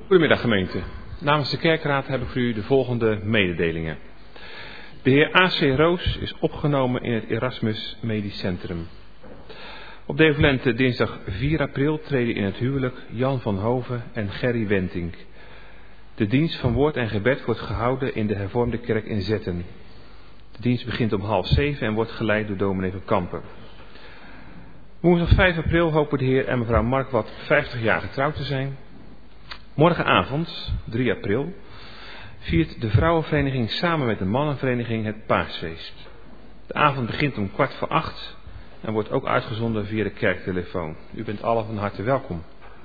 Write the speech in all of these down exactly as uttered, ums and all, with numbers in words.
Goedemiddag gemeente. Namens de kerkraad heb ik voor u de volgende mededelingen. De heer A C Roos is opgenomen in het Erasmus Medisch Centrum. Op de evidente dinsdag vier april treden in het huwelijk Jan van Hoven en Gerry Wentink. De dienst van woord en gebed wordt gehouden in de hervormde kerk in Zetten. De dienst begint om half zeven en wordt geleid door dominee van Kampen. Woensdag vijf april hopen de heer en mevrouw Markwart vijftig jaar getrouwd te zijn. Morgenavond, drie april, viert de vrouwenvereniging samen met de mannenvereniging het paasfeest. De avond begint om kwart voor acht en wordt ook uitgezonden via de kerktelefoon. U bent allen van harte welkom.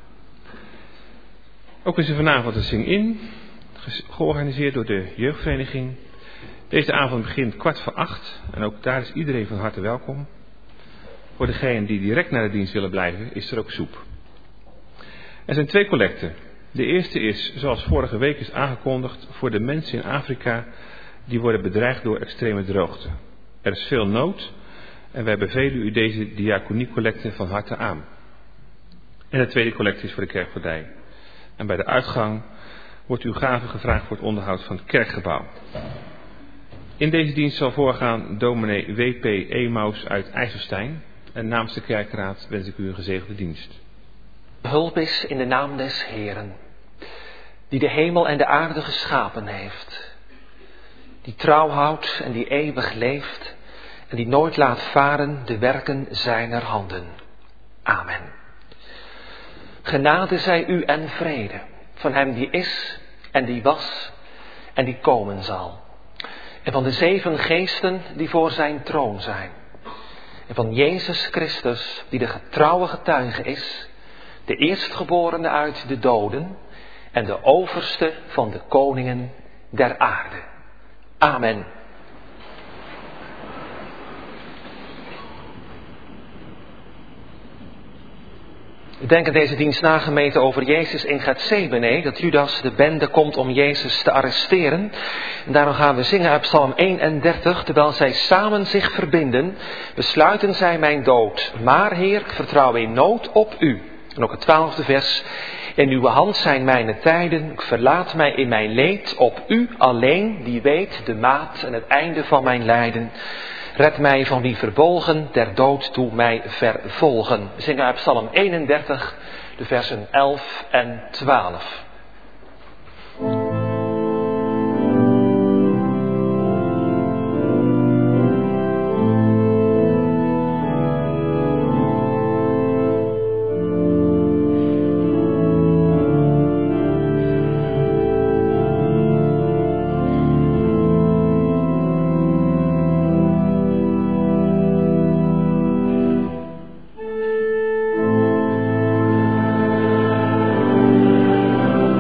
Ook is er vanavond een Sing-In, georganiseerd door de jeugdvereniging. Deze avond begint kwart voor acht en ook daar is iedereen van harte welkom. Voor degenen die direct naar de dienst willen blijven, is er ook soep. Er zijn twee collecten. De eerste is, zoals vorige week is aangekondigd, voor de mensen in Afrika die worden bedreigd door extreme droogte. Er is veel nood en wij bevelen u deze diaconiecollecte van harte aan. En de tweede collecte is voor de kerkvoordij. En bij de uitgang wordt uw gave gevraagd voor het onderhoud van het kerkgebouw. In deze dienst zal voorgaan dominee W P Emaus uit IJsselstein. En namens de kerkraad wens ik u een gezegende dienst. Hulp is in de naam des Heeren, die de hemel en de aarde geschapen heeft, die trouw houdt en die eeuwig leeft en die nooit laat varen de werken zijner handen. Amen. Genade zij u en vrede van hem die is en die was en die komen zal, en van de zeven geesten die voor zijn troon zijn, en van Jezus Christus die de getrouwe getuige is, de eerstgeborene uit de doden en de overste van de koningen der aarde. Amen. We denken deze dienst na, gemeente, over Jezus in Gethsemane, dat Judas de bende komt om Jezus te arresteren. En daarom gaan we zingen uit Psalm eenendertig, terwijl zij samen zich verbinden, besluiten zij mijn dood. Maar Heer, ik vertrouw in nood op u. En ook het twaalfde vers. In uw hand zijn mijn tijden, ik verlaat mij in mijn leed op u alleen, die weet de maat en het einde van mijn lijden. Red mij van wie verbolgen, der dood toe mij vervolgen. We zingen uit Psalm eenendertig, de versen elf en twaalf. Amen.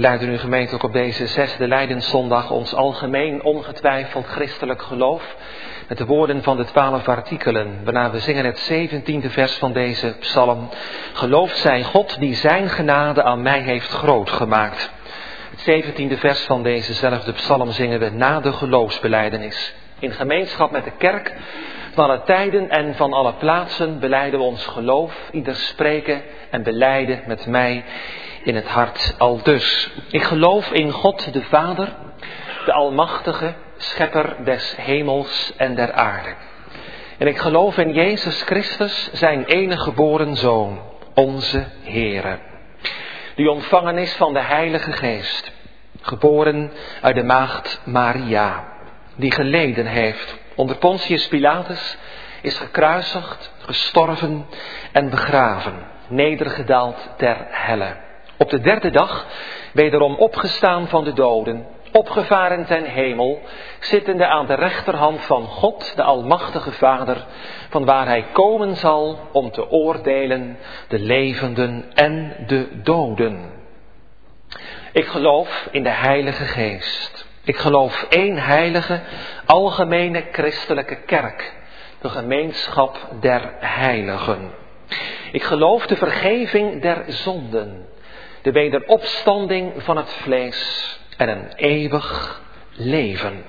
belijden uw gemeente ook op deze zesde Lijdenszondag ons algemeen ongetwijfeld christelijk geloof met de woorden van de twaalf artikelen, waarna we zingen het zeventiende vers van deze psalm. Geloofd zij God die zijn genade aan mij heeft groot gemaakt. Het zeventiende vers van dezezelfde psalm zingen we na de geloofsbelijdenis. In gemeenschap met de kerk van alle tijden en van alle plaatsen belijden we ons geloof, ieder spreken en belijden met mij in het hart aldus. Ik geloof in God de Vader, de Almachtige, Schepper des hemels en der aarde. En ik geloof in Jezus Christus, zijn enige geboren Zoon, onze Heere, die ontvangen is van de Heilige Geest, geboren uit de maagd Maria, die geleden heeft onder Pontius Pilatus, is gekruisigd, gestorven en begraven, nedergedaald ter helle. Op de derde dag wederom opgestaan van de doden, opgevaren ten hemel, zittende aan de rechterhand van God, de Almachtige Vader, van waar hij komen zal om te oordelen de levenden en de doden. Ik geloof in de Heilige Geest. Ik geloof één heilige, algemene christelijke kerk, de gemeenschap der heiligen. Ik geloof de vergeving der zonden, de wederopstanding van het vlees en een eeuwig leven.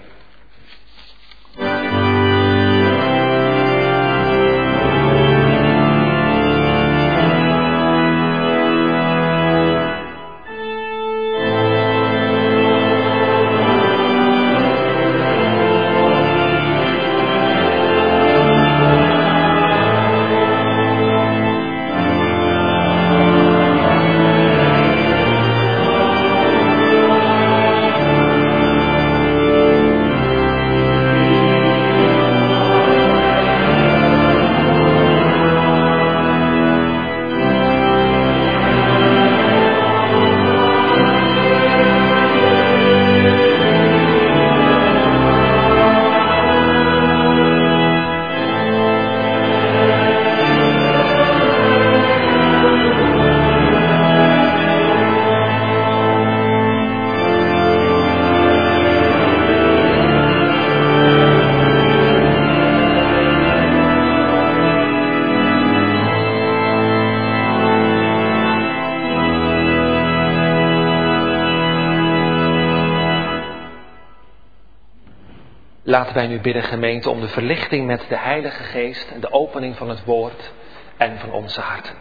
Laten wij nu bidden, gemeente, om de verlichting met de Heilige Geest en de opening van het woord en van onze harten.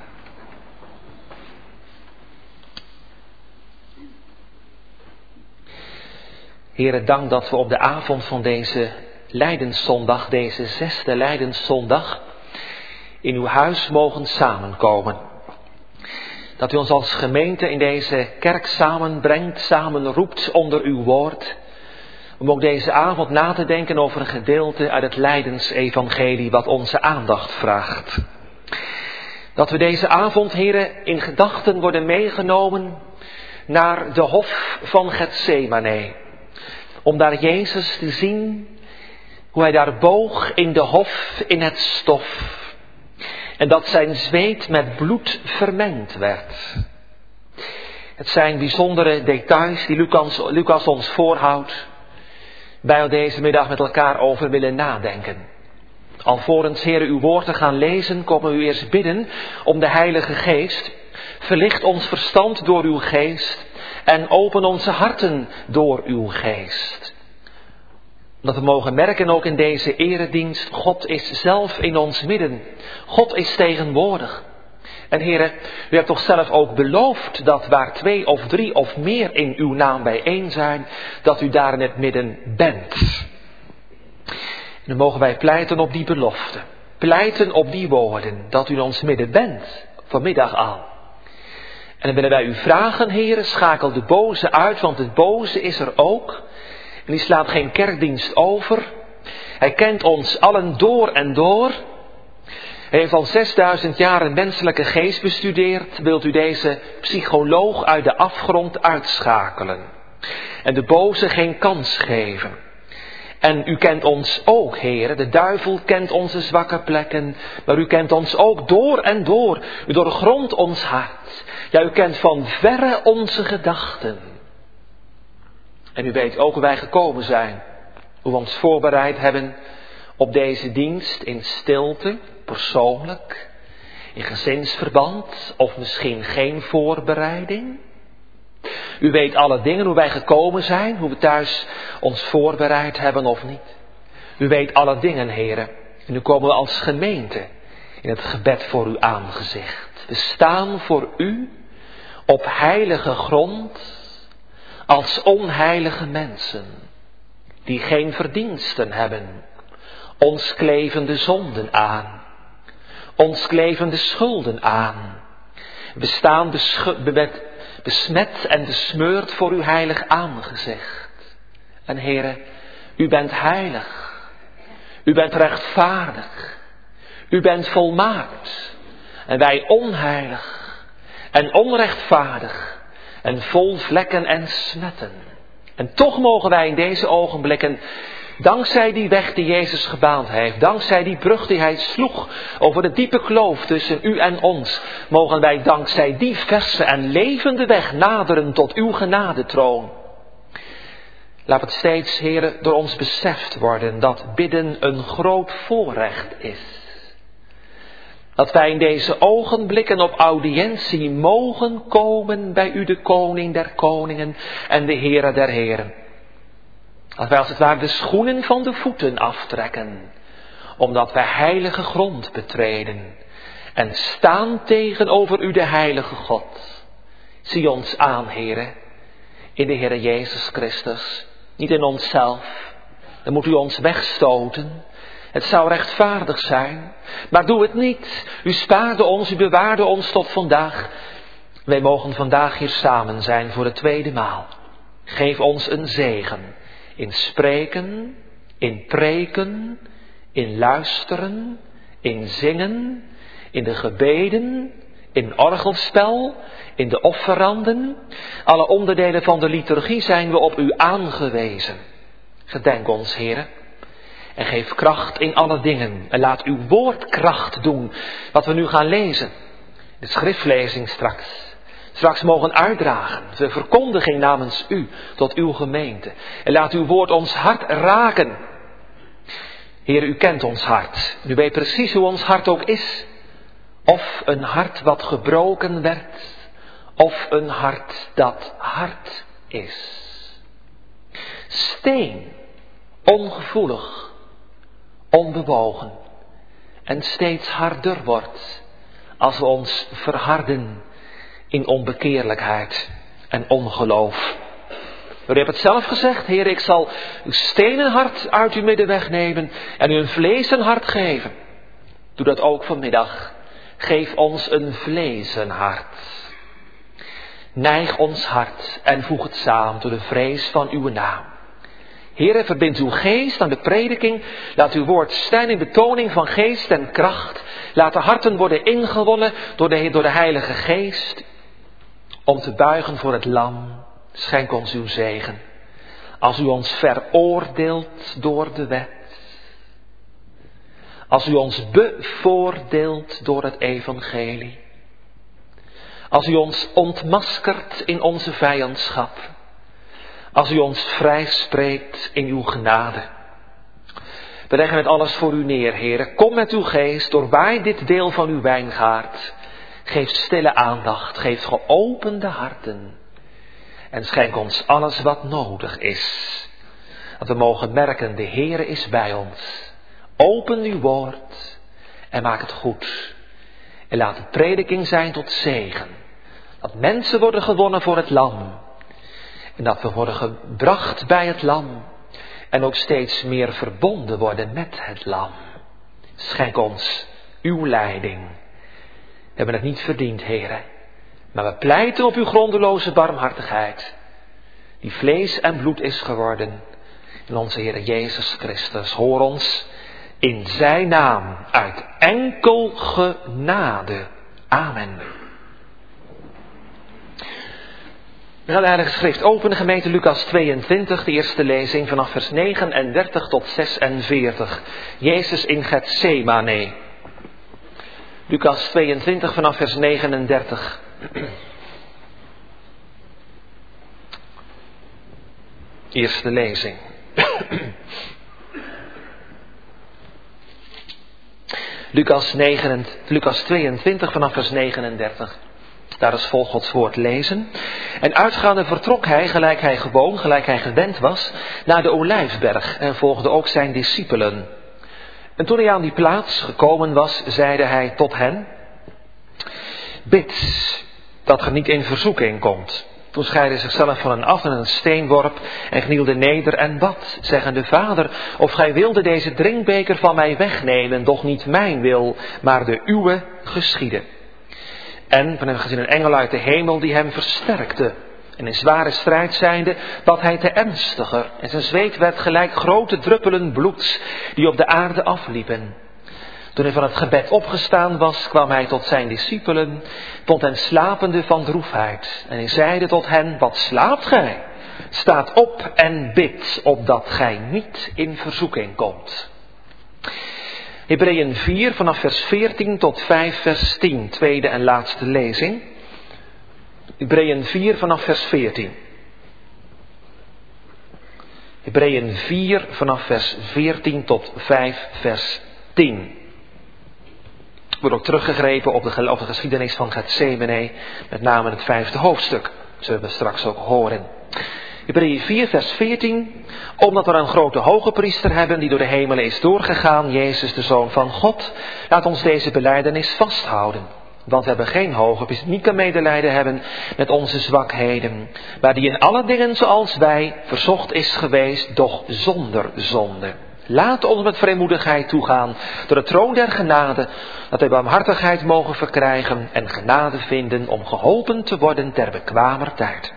Heere, dank dat we op de avond van deze Lijdenszondag, deze zesde Lijdenszondag, in uw huis mogen samenkomen. Dat u ons als gemeente in deze kerk samenbrengt, samenroept onder uw woord, om ook deze avond na te denken over een gedeelte uit het Lijdensevangelie wat onze aandacht vraagt. Dat we deze avond, Heere, in gedachten worden meegenomen naar de hof van Getsemane. Om daar Jezus te zien, hoe hij daar boog in de hof in het stof. En dat zijn zweet met bloed vermengd werd. Het zijn bijzondere details die Lucas, Lucas ons voorhoudt, wij deze middag met elkaar over willen nadenken. Alvorens, Heere, uw woord te gaan lezen, komen we u eerst bidden om de Heilige Geest. Verlicht ons verstand door uw geest en open onze harten door uw geest. Dat we mogen merken ook in deze eredienst, God is zelf in ons midden. God is tegenwoordig. En Heere, u hebt toch zelf ook beloofd dat waar twee of drie of meer in uw naam bijeen zijn, dat u daar in het midden bent. En dan mogen wij pleiten op die belofte. Pleiten op die woorden, dat u in ons midden bent, vanmiddag al. En dan willen wij u vragen, Heere, schakel de boze uit, want het boze is er ook. En die slaat geen kerkdienst over. Hij kent ons allen door en door. Hij heeft al zesduizend jaar een menselijke geest bestudeerd. Wilt u deze psycholoog uit de afgrond uitschakelen? En de boze geen kans geven. En u kent ons ook, Heere. De duivel kent onze zwakke plekken. Maar u kent ons ook door en door. U doorgrondt ons hart. Ja, u kent van verre onze gedachten. En u weet ook hoe wij gekomen zijn. Hoe we ons voorbereid hebben op deze dienst in stilte, persoonlijk, in gezinsverband of misschien geen voorbereiding. U weet alle dingen, hoe wij gekomen zijn, hoe we thuis ons voorbereid hebben of niet. U weet alle dingen, heren. En nu komen we als gemeente in het gebed voor uw aangezicht. We staan voor u op heilige grond als onheilige mensen die geen verdiensten hebben. Ons kleven de zonden aan. Ons kleven de schulden aan. We staan beschu- be- besmet en besmeurd voor uw heilig aangezicht. En heren, u bent heilig. U bent rechtvaardig. U bent volmaakt. En wij onheilig en onrechtvaardig en vol vlekken en smetten. En toch mogen wij in deze ogenblikken, dankzij die weg die Jezus gebaand heeft, dankzij die brug die hij sloeg over de diepe kloof tussen u en ons, mogen wij dankzij die verse en levende weg naderen tot uw genadetroon. Laat het steeds, heren, door ons beseft worden dat bidden een groot voorrecht is. Dat wij in deze ogenblikken op audiëntie mogen komen bij u, de koning der koningen en de Heere der heren. Dat wij als het ware de schoenen van de voeten aftrekken, omdat wij heilige grond betreden en staan tegenover u, de heilige God. Zie ons aan, heren, in de Heere Jezus Christus, niet in onszelf. Dan moet u ons wegstoten. Het zou rechtvaardig zijn, maar doe het niet. U spaarde ons, u bewaarde ons tot vandaag. Wij mogen vandaag hier samen zijn voor de tweede maal. Geef ons een zegen in spreken, in preken, in luisteren, in zingen, in de gebeden, in orgelspel, in de offeranden. Alle onderdelen van de liturgie zijn we op u aangewezen. Gedenk ons, heren. En geef kracht in alle dingen. En laat uw woord kracht doen. Wat we nu gaan lezen. De schriftlezing straks. Straks mogen uitdragen. De verkondiging namens u tot uw gemeente. En laat uw woord ons hart raken. Heer, u kent ons hart. U weet precies hoe ons hart ook is. Of een hart wat gebroken werd. Of een hart dat hard is. Steen. Ongevoelig. Onbewogen en steeds harder wordt als we ons verharden in onbekeerlijkheid en ongeloof. U hebt het zelf gezegd, Heer, ik zal uw stenen hart uit uw midden wegnemen en u een vleesen hart geven. Doe dat ook vanmiddag. Geef ons een vleesen hart. Neig ons hart en voeg het samen door de vrees van uw naam. Heere, verbind uw geest aan de prediking. Laat uw woord zijn in betoning van geest en kracht. Laat de harten worden ingewonnen door de, door de Heilige Geest. Om te buigen voor het lam. Schenk ons uw zegen. Als u ons veroordeelt door de wet. Als u ons bevoordeelt door het evangelie. Als u ons ontmaskert in onze vijandschap. Als u ons vrij spreekt in uw genade. We leggen het alles voor u neer, Heere. Kom met uw geest, doorwaai dit deel van uw wijngaard. Geef stille aandacht, geef geopende harten. En schenk ons alles wat nodig is. Dat we mogen merken, de Heere is bij ons. Open uw woord en maak het goed. En laat de prediking zijn tot zegen. Dat mensen worden gewonnen voor het lam. En dat we worden gebracht bij het lam. En ook steeds meer verbonden worden met het lam. Schenk ons uw leiding. We hebben het niet verdiend, Heere. Maar we pleiten op uw grondeloze barmhartigheid. Die vlees en bloed is geworden. In onze Heere Jezus Christus. Hoor ons in zijn naam uit enkel genade. Amen. We gaan de Heilige Schrift openen, gemeente Lucas tweeëntwintig, de eerste lezing vanaf vers negenendertig tot zesenveertig. Jezus in Getsemane. Lucas tweeëntwintig vanaf vers negenendertig. Eerste lezing. Lucas, negen, Lucas tweeëntwintig vanaf vers negenendertig. Daar is vol Gods woord lezen. En uitgaande vertrok hij, gelijk hij gewoon, gelijk hij gewend was, naar de Olijfberg en volgde ook zijn discipelen. En toen hij aan die plaats gekomen was, zeide hij tot hen: bid, dat ge niet in verzoeking komt. Toen scheidde zichzelf van hen af en een steen worp en knielde neder en bad, zeggende: Vader, of gij wilde deze drinkbeker van mij wegnemen, doch niet mijn wil, maar de uwe geschieden. En we hebben gezien een engel uit de hemel die hem versterkte. En in zware strijd zijnde bad hij te ernstiger. En zijn zweet werd gelijk grote druppelen bloeds die op de aarde afliepen. Toen hij van het gebed opgestaan was, kwam hij tot zijn discipelen, vond hen slapende van droefheid. En hij zeide tot hen: wat slaapt gij? Staat op en bid, opdat gij niet in verzoeking komt. Hebreeën vier vanaf vers veertien tot vijf vers tien, tweede en laatste lezing. Hebreeën vier vanaf vers veertien. Hebreeën vier vanaf vers veertien tot vijf vers tien. Wordt ook teruggegrepen op de, op de geschiedenis van Getsemane, met name het vijfde hoofdstuk. Dat zullen we straks ook horen. Hebreeën vier vers veertien. Omdat we een grote hoge priester hebben die door de hemelen is doorgegaan, Jezus de Zoon van God, laat ons deze belijdenis vasthouden. Want we hebben geen hoge priester, niet kan medelijden hebben met onze zwakheden, maar die in alle dingen zoals wij verzocht is geweest, doch zonder zonde. Laat ons met vrijmoedigheid toegaan door de troon der genade, dat wij barmhartigheid mogen verkrijgen en genade vinden om geholpen te worden ter bekwamer tijd.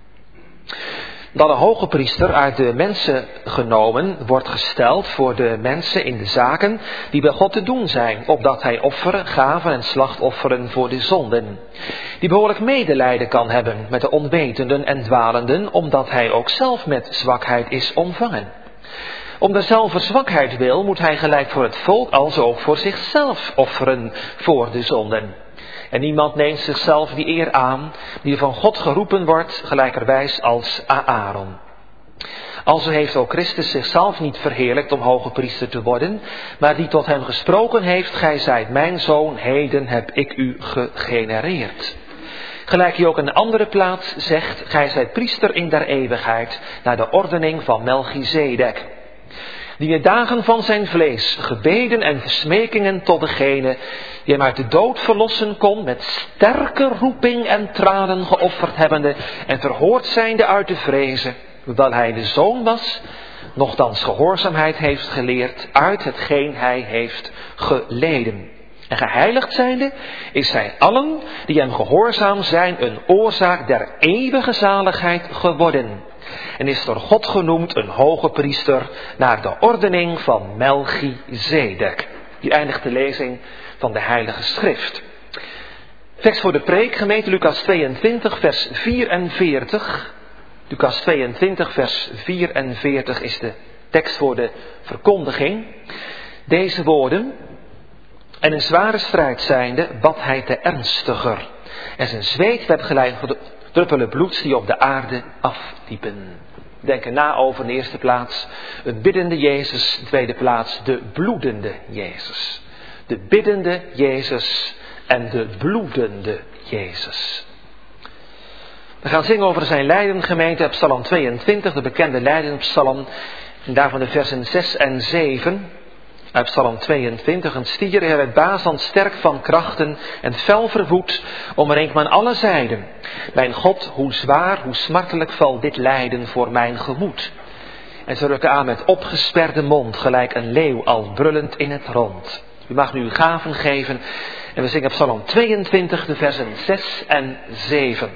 Dat een hoge priester uit de mensen genomen wordt gesteld voor de mensen in de zaken die bij God te doen zijn, opdat hij offeren, gaven en slachtofferen voor de zonden. Die behoorlijk medelijden kan hebben met de onwetenden en dwalenden, omdat hij ook zelf met zwakheid is ontvangen. Om derzelfde zwakheid wil, moet hij gelijk voor het volk als ook voor zichzelf offeren voor de zonden. En niemand neemt zichzelf die eer aan, die van God geroepen wordt, gelijkerwijs als Aaron. Alzo heeft ook Christus zichzelf niet verheerlijkt om hoge priester te worden, maar die tot hem gesproken heeft: gij zijt mijn zoon, heden heb ik u gegenereerd. Gelijk hij ook in een andere plaats zegt: gij zijt priester in der eeuwigheid, naar de ordening van Melchizedek. Die in de dagen van zijn vlees gebeden en versmekingen tot degene die hem uit de dood verlossen kon, met sterke roeping en tranen geofferd hebbende en verhoord zijnde uit de vrezen, hoewel hij de zoon was, nochtans gehoorzaamheid heeft geleerd uit hetgeen hij heeft geleden. En geheiligd zijnde is hij allen die hem gehoorzaam zijn een oorzaak der eeuwige zaligheid geworden. En is door God genoemd een hoge priester naar de ordening van Melchizedek. Hier eindigt de lezing van de Heilige Schrift. Tekst voor de preek, gemeente Lucas tweeëntwintig vers vierenveertig. Lucas tweeëntwintig vers vierenveertig is de tekst voor de verkondiging. Deze woorden: en in zware strijd zijnde bad hij te ernstiger. En zijn zweet werd gelijk druppelen bloeds die op de aarde afliepen. Denk er na over in de eerste plaats een biddende Jezus, in de tweede plaats de bloedende Jezus. De biddende Jezus en de bloedende Jezus. We gaan zingen over zijn lijden, gemeente, op Psalm tweeëntwintig, de bekende lijdenpsalm. En daarvan de versen zes en zeven. Uit Psalm tweeëntwintig, een stier, hij werd bazend sterk van krachten en fel verwoed, omringd me aan alle zijden. Mijn God, hoe zwaar, hoe smartelijk valt dit lijden voor mijn gemoed. En ze rukken aan met opgesperde mond, gelijk een leeuw al brullend in het rond. U mag nu uw gaven geven en we zingen Psalm tweeëntwintig, de versen zes en zeven.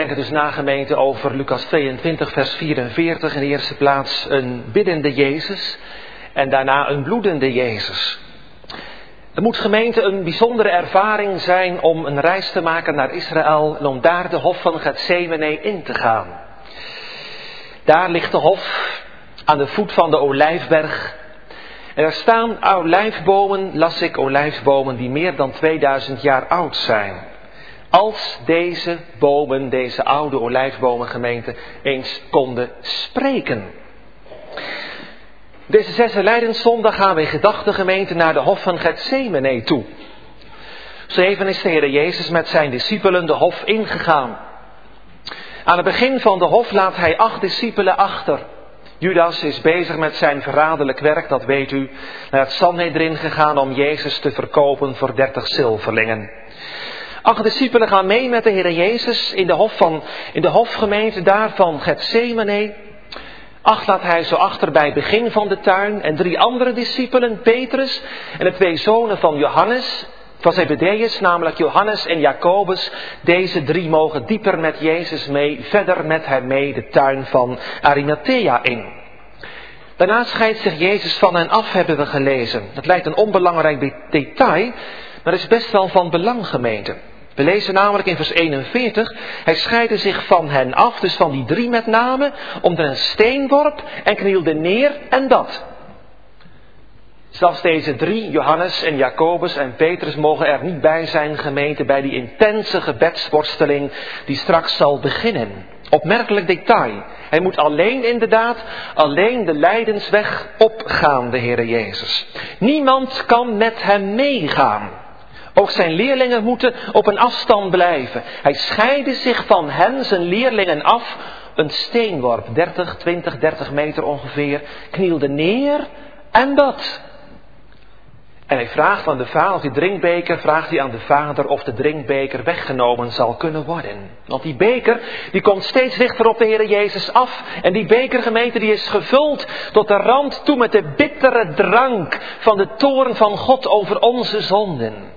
denken dus na gemeente over Lucas tweeëntwintig vers vierenveertig. In de eerste plaats een biddende Jezus en daarna een bloedende Jezus. Het moet gemeente een bijzondere ervaring zijn om een reis te maken naar Israël en om daar de hof van Getsemane in te gaan. Daar ligt de hof aan de voet van de Olijfberg. En er staan olijfbomen, las ik, olijfbomen die meer dan tweeduizend jaar oud zijn. Als deze bomen, deze oude olijfbomen gemeente, eens konden spreken. Deze zesde Lijdenszondag gaan we in gedachtegemeente naar de hof van Getsemane toe. Zo even is de Heer Jezus met zijn discipelen de hof ingegaan. Aan het begin van de hof laat hij acht discipelen achter. Judas is bezig met zijn verraderlijk werk, dat weet u, naar het Sanhedrin gegaan om Jezus te verkopen voor dertig zilverlingen. Acht discipelen gaan mee met de Heer Jezus in de, hof van, in de hofgemeente daar van Getsemane. Acht laat hij zo achter bij het begin van de tuin. En drie andere discipelen, Petrus en de twee zonen van Johannes, van Zebedeus, namelijk Johannes en Jacobus. Deze drie mogen dieper met Jezus mee, verder met hem mee de tuin van Arimathea in. Daarna scheidt zich Jezus van hen af, hebben we gelezen. Het lijkt een onbelangrijk detail, maar is best wel van belang, gemeente. We lezen namelijk in vers eenenveertig, hij scheidde zich van hen af, dus van die drie met name, onder een steenworp en knielde neer en dat. Zelfs deze drie, Johannes en Jacobus en Petrus, mogen er niet bij zijn, gemeente, bij die intense gebedsworsteling die straks zal beginnen. Opmerkelijk detail. Hij moet alleen inderdaad, alleen de lijdensweg opgaan, de Heere Jezus. Niemand kan met hem meegaan. Ook zijn leerlingen moeten op een afstand blijven. Hij scheidde zich van hen, zijn leerlingen, af. Een steenworp, dertig, twintig, dertig meter ongeveer, knielde neer en bad. En hij vraagt aan de vader, of die drinkbeker, vraagt hij aan de vader of de drinkbeker weggenomen zal kunnen worden. Want die beker, die komt steeds dichter op de Heer Jezus af. En die bekergemeente, die is gevuld tot de rand toe met de bittere drank van de toorn van God over onze zonden.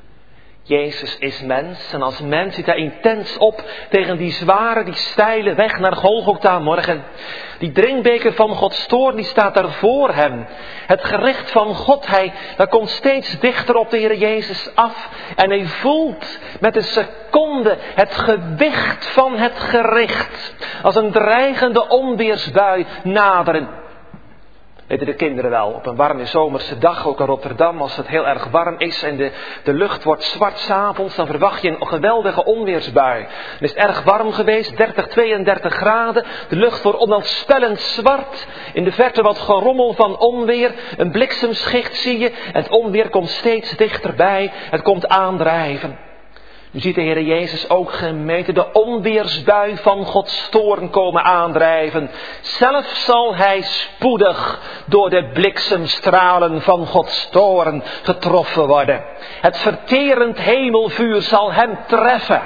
Jezus is mens en als mens ziet hij intens op tegen die zware, die steile weg naar Golgotha morgen. Die drinkbeker van Gods toorn, die staat daar voor hem. Het gericht van God, hij, dat komt steeds dichter op de Heer Jezus af. En hij voelt met een seconde het gewicht van het gericht. Als een dreigende onweersbui naderen. Weten de kinderen wel, op een warme zomerse dag, ook in Rotterdam, als het heel erg warm is en de, de lucht wordt zwart 's avonds, dan verwacht je een geweldige onweersbui. Het is erg warm geweest, dertig, tweeëndertig graden, de lucht wordt onheilspellend zwart, in de verte wat gerommel van onweer, een bliksemschicht zie je, en het onweer komt steeds dichterbij, het komt aandrijven. Nu ziet de Heer Jezus ook, gemeente, de onweersbui van Gods toorn komen aandrijven. Zelf zal hij spoedig door de bliksemstralen van Gods toorn getroffen worden. Het verterend hemelvuur zal hem treffen.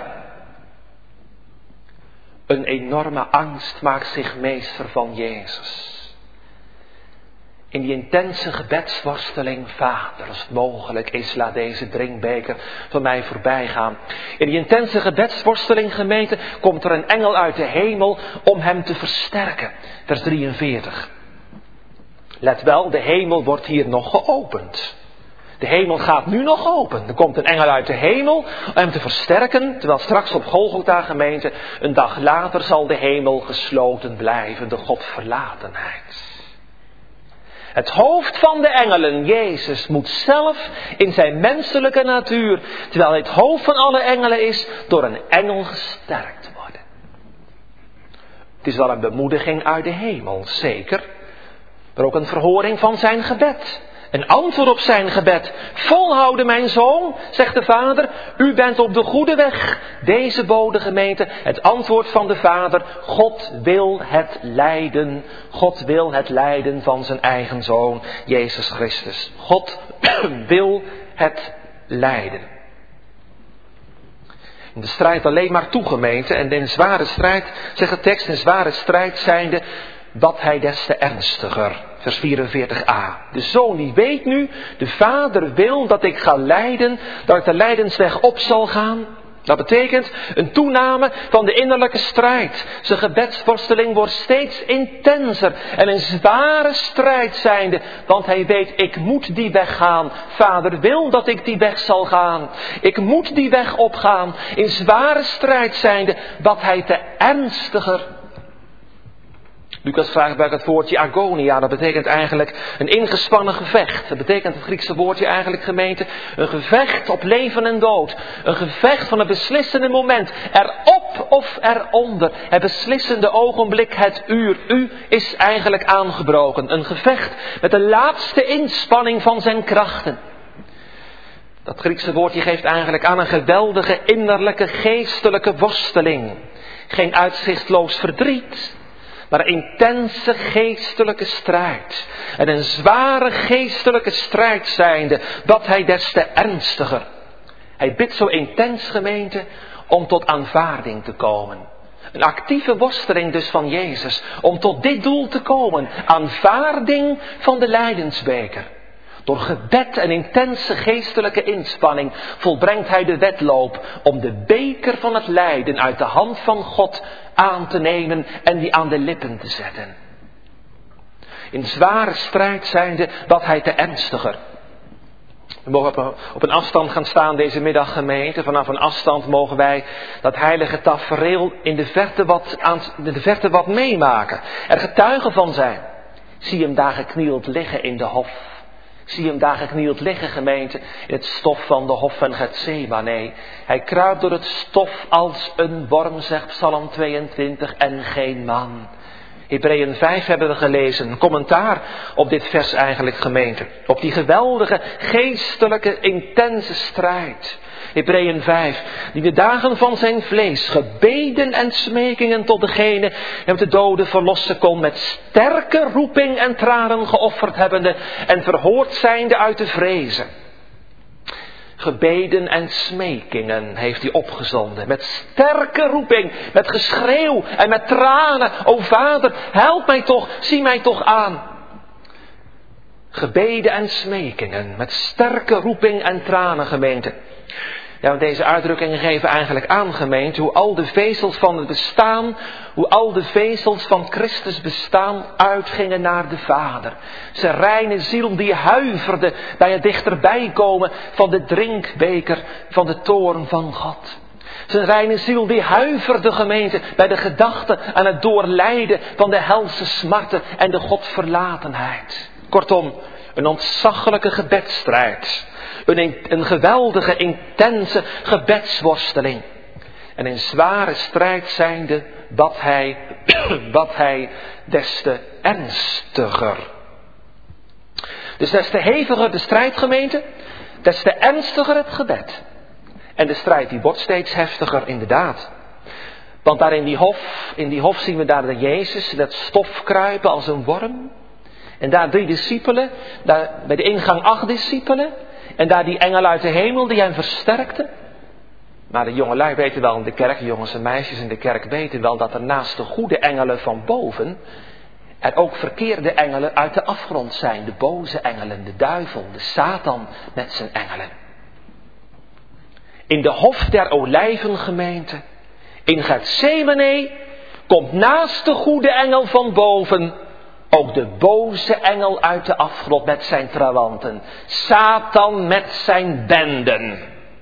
Een enorme angst maakt zich meester van Jezus. In die intense gebedsworsteling, Vader, als het mogelijk is, laat deze drinkbeker van mij voorbij gaan. In die intense gebedsworsteling, gemeente, komt er een engel uit de hemel om hem te versterken. Vers drieënveertig. Let wel, de hemel wordt hier nog geopend. De hemel gaat nu nog open. Er komt een engel uit de hemel om hem te versterken, terwijl straks op Golgotha, gemeente, een dag later zal de hemel gesloten blijven, de Godverlatenheid. Het hoofd van de engelen, Jezus, moet zelf in zijn menselijke natuur, terwijl hij het hoofd van alle engelen is, door een engel gesterkt worden. Het is wel een bemoediging uit de hemel, zeker, maar ook een verhoring van zijn gebed. Een antwoord op zijn gebed. Volhouden, mijn zoon, zegt de vader. U bent op de goede weg. Deze bode, gemeente, het antwoord van de vader. God wil het lijden. God wil het lijden van zijn eigen zoon, Jezus Christus. God wil het lijden. De strijd alleen maar toe, gemeente. En in zware strijd, zegt de tekst, in zware strijd zijnde, bad hij des te ernstiger. Vers vierenveertig a. De zoon die weet nu, de vader wil dat ik ga lijden, dat ik de lijdensweg op zal gaan. Dat betekent een toename van de innerlijke strijd. Zijn gebedsworsteling wordt steeds intenser en een zware strijd zijnde. Want hij weet, ik moet die weg gaan. Vader wil dat ik die weg zal gaan. Ik moet die weg opgaan. In zware strijd zijnde, wat hij te ernstiger. Lucas gebruikt het woordje agonia, dat betekent eigenlijk een ingespannen gevecht. Dat betekent het Griekse woordje eigenlijk, gemeente, een gevecht op leven en dood. Een gevecht van een beslissende moment, erop of eronder. Het beslissende ogenblik, het uur, u is eigenlijk aangebroken. Een gevecht met de laatste inspanning van zijn krachten. Dat Griekse woordje geeft eigenlijk aan een geweldige innerlijke geestelijke worsteling. Geen uitzichtloos verdriet, maar een intense geestelijke strijd. En een zware geestelijke strijd zijnde, dat hij des te ernstiger. Hij bidt zo intens, gemeente, om tot aanvaarding te komen. Een actieve worsteling dus van Jezus, om tot dit doel te komen. Aanvaarding van de lijdensbeker. Door gebed en intense geestelijke inspanning volbrengt hij de wedloop om de beker van het lijden uit de hand van God aan te nemen en die aan de lippen te zetten. In zware strijd zijnde, wat hij te ernstiger. We mogen op een, op een afstand gaan staan deze middag, gemeente. Vanaf een afstand mogen wij dat heilige tafereel in de verte wat, aan, in de verte wat meemaken. Er getuigen van zijn. Zie hem daar geknield liggen in de hof. Zie hem daar geknield liggen, gemeente, in het stof van de hof van Getsemane. Hij kruipt door het stof als een worm, zegt Psalm tweeëntwintig, en geen man. Hebreeën vijf hebben we gelezen, een commentaar op dit vers eigenlijk, gemeente. Op die geweldige, geestelijke, intense strijd. Hebreeën vijf, die de dagen van zijn vlees, gebeden en smekingen tot degene hem de doden verlossen kon, met sterke roeping en tranen geofferd hebbende en verhoord zijnde uit de vrezen. Gebeden en smekingen heeft hij opgezonden, met sterke roeping, met geschreeuw en met tranen. O Vader, help mij toch, zie mij toch aan. Gebeden en smekingen, met sterke roeping en tranen, gemeente. Ja, deze uitdrukkingen geven eigenlijk aan, gemeente, hoe al de vezels van het bestaan, hoe al de vezels van Christus bestaan uitgingen naar de Vader. Zijn reine ziel die huiverde bij het dichterbij komen van de drinkbeker van de toorn van God. Zijn reine ziel die huiverde, gemeente, bij de gedachte aan het doorlijden van de helse smarten en de Godverlatenheid. Kortom, een ontzaglijke gebedsstrijd. Een, een geweldige, intense gebedsworsteling. En een zware strijd zijnde, wat hij, wat hij des te ernstiger. Dus des te heviger de strijd, gemeente, des te ernstiger het gebed. En de strijd die wordt steeds heftiger, inderdaad. Want daar in die hof, in die hof zien we daar de Jezus, dat stof kruipen als een worm. En daar drie discipelen, daar bij de ingang acht discipelen. En daar die engel uit de hemel die hem versterkte. Maar de jongelui weten wel in de kerk, jongens en meisjes in de kerk weten wel dat er naast de goede engelen van boven er ook verkeerde engelen uit de afgrond zijn. De boze engelen, de duivel, de Satan met zijn engelen. In de hof der olijvengemeente, in Getsemane, komt naast de goede engel van boven ook de boze engel uit de afgrond met zijn trawanten. Satan met zijn benden.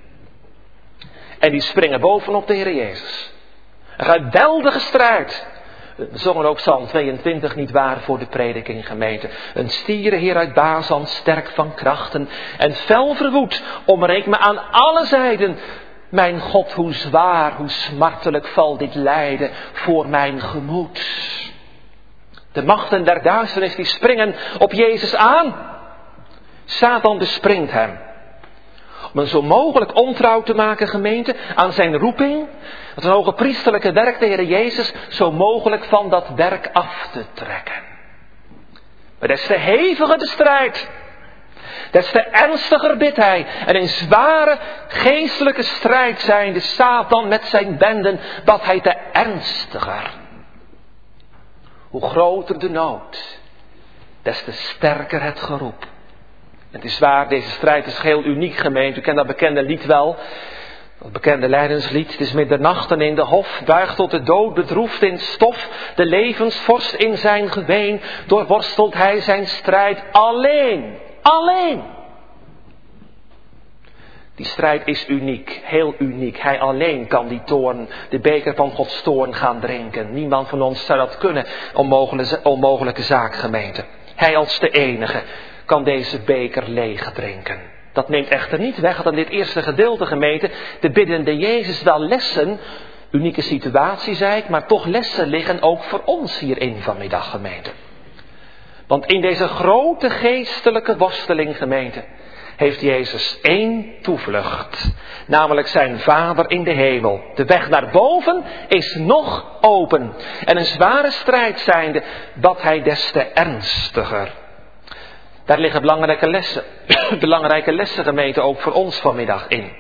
En die springen bovenop de Heer Jezus. Een geweldige strijd. We zongen ook Psalm tweeëntwintig niet waar voor de prediking, gemeente. Een stierenheer uit Bazan, sterk van krachten en fel verwoed, omringt me aan alle zijden. Mijn God, hoe zwaar, hoe smartelijk valt dit lijden voor mijn gemoed. De machten der duisternis die springen op Jezus aan. Satan bespringt hem. Om hem zo mogelijk ontrouw te maken, gemeente, aan zijn roeping. Het hoge priesterlijke werk, de Heer Jezus, zo mogelijk van dat werk af te trekken. Maar des te heviger de strijd. Des te ernstiger bidt hij. En in zware geestelijke strijd zijn de Satan met zijn benden, dat hij te ernstiger. Hoe groter de nood, des te sterker het geroep. Het is waar, deze strijd is heel uniek, gemeente. U kent dat bekende lied wel. Het bekende lijdenslied, het is middernacht en in de hof, buigt tot de dood, bedroefd in stof, de levensvorst in zijn geween, doorworstelt hij zijn strijd alleen, alleen. Die strijd is uniek, heel uniek. Hij alleen kan die toorn, de beker van Gods toorn gaan drinken. Niemand van ons zou dat kunnen, onmogelijke, onmogelijke zaak, gemeente. Hij als de enige kan deze beker leeg drinken. Dat neemt echter niet weg dat in dit eerste gedeelte, gemeente, de biddende Jezus wel lessen, unieke situatie zei ik, maar toch lessen liggen ook voor ons hierin vanmiddag, gemeente. Want in deze grote geestelijke worsteling, gemeente, heeft Jezus één toevlucht, namelijk zijn Vader in de hemel. De weg naar boven is nog open en een zware strijd zijnde, bad hij des te ernstiger. Daar liggen belangrijke lessen, belangrijke lessen, gemeente, ook voor ons vanmiddag in.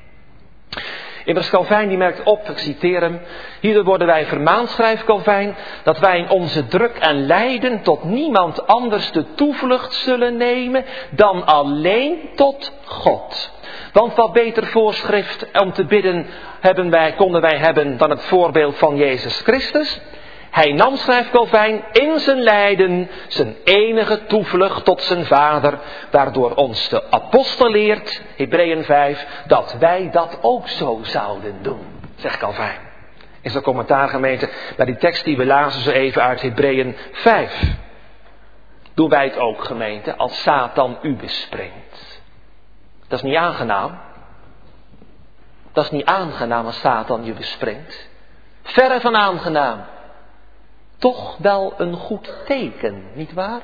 Immers Calvijn die merkt op, ik citeer hem, hierdoor worden wij vermaand, schrijft Calvijn, dat wij in onze druk en lijden tot niemand anders de toevlucht zullen nemen dan alleen tot God. Want wat beter voorschrift om te bidden hebben wij, konden wij hebben dan het voorbeeld van Jezus Christus. Hij nam, schrijft Calvijn, in zijn lijden zijn enige toevlucht tot zijn Vader, waardoor ons de apostel leert, Hebreeën vijf, dat wij dat ook zo zouden doen, zegt Calvijn. Is een commentaar, gemeente, bij die tekst die we lazen zo even uit Hebreeën vijf. Doen wij het ook, gemeente, als Satan u bespringt? Dat is niet aangenaam. Dat is niet aangenaam als Satan je bespringt. Verre van aangenaam. Toch wel een goed teken, nietwaar?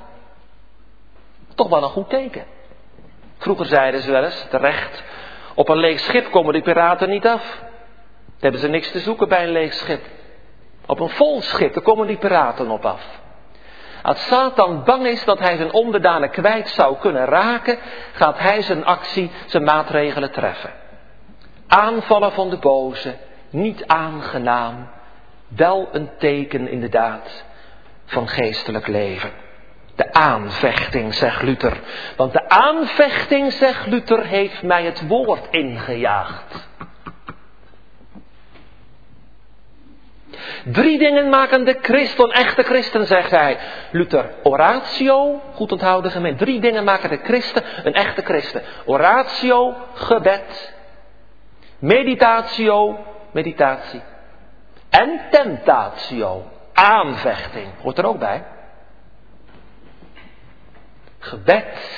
Toch wel een goed teken. Vroeger zeiden ze wel eens, terecht, op een leeg schip komen die piraten niet af. Dan hebben ze niks te zoeken bij een leeg schip. Op een vol schip, daar komen die piraten op af. Als Satan bang is dat hij zijn onderdanen kwijt zou kunnen raken, gaat hij zijn actie, zijn maatregelen treffen. Aanvallen van de boze, niet aangenaam. Wel een teken inderdaad van geestelijk leven. De aanvechting, zegt Luther. Want de aanvechting, zegt Luther, heeft mij het woord ingejaagd. Drie dingen maken de christen, een echte christen, zegt hij. Luther, oratio, goed onthouden gemeente. Drie dingen maken de christen, een echte christen. Oratio, gebed. Meditatio, meditatie. En tentatio, aanvechting, hoort er ook bij. Gebed,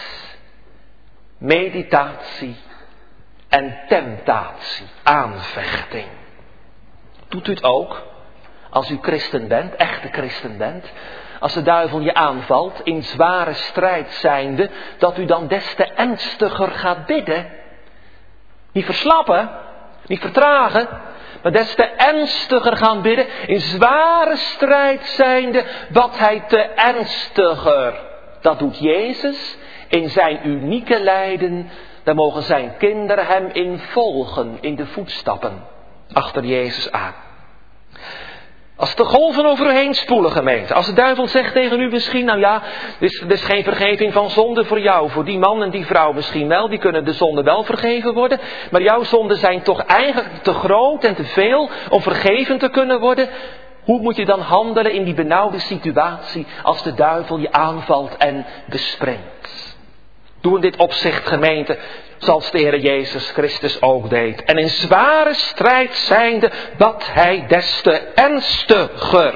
meditatie en tentatie, aanvechting. Doet u het ook als u christen bent, echte christen bent? Als de duivel je aanvalt, in zware strijd zijnde, dat u dan des te ernstiger gaat bidden? Niet verslappen, niet vertragen, maar des te ernstiger gaan bidden, in zware strijd zijnde, wat hij te ernstiger. Dat doet Jezus in zijn unieke lijden. Daar mogen zijn kinderen hem in volgen, in de voetstappen, achter Jezus aan. Als de golven over u heen spoelen, gemeente. Als de duivel zegt tegen u misschien, nou ja, er is, er is geen vergeving van zonde voor jou. Voor die man en die vrouw misschien wel, die kunnen de zonde wel vergeven worden. Maar jouw zonden zijn toch eigenlijk te groot en te veel om vergeven te kunnen worden. Hoe moet je dan handelen in die benauwde situatie als de duivel je aanvalt en bespringt? Doe in dit opzicht, gemeente, zoals de Heer Jezus Christus ook deed. En in zware strijd zijnde, bad hij des te ernstiger.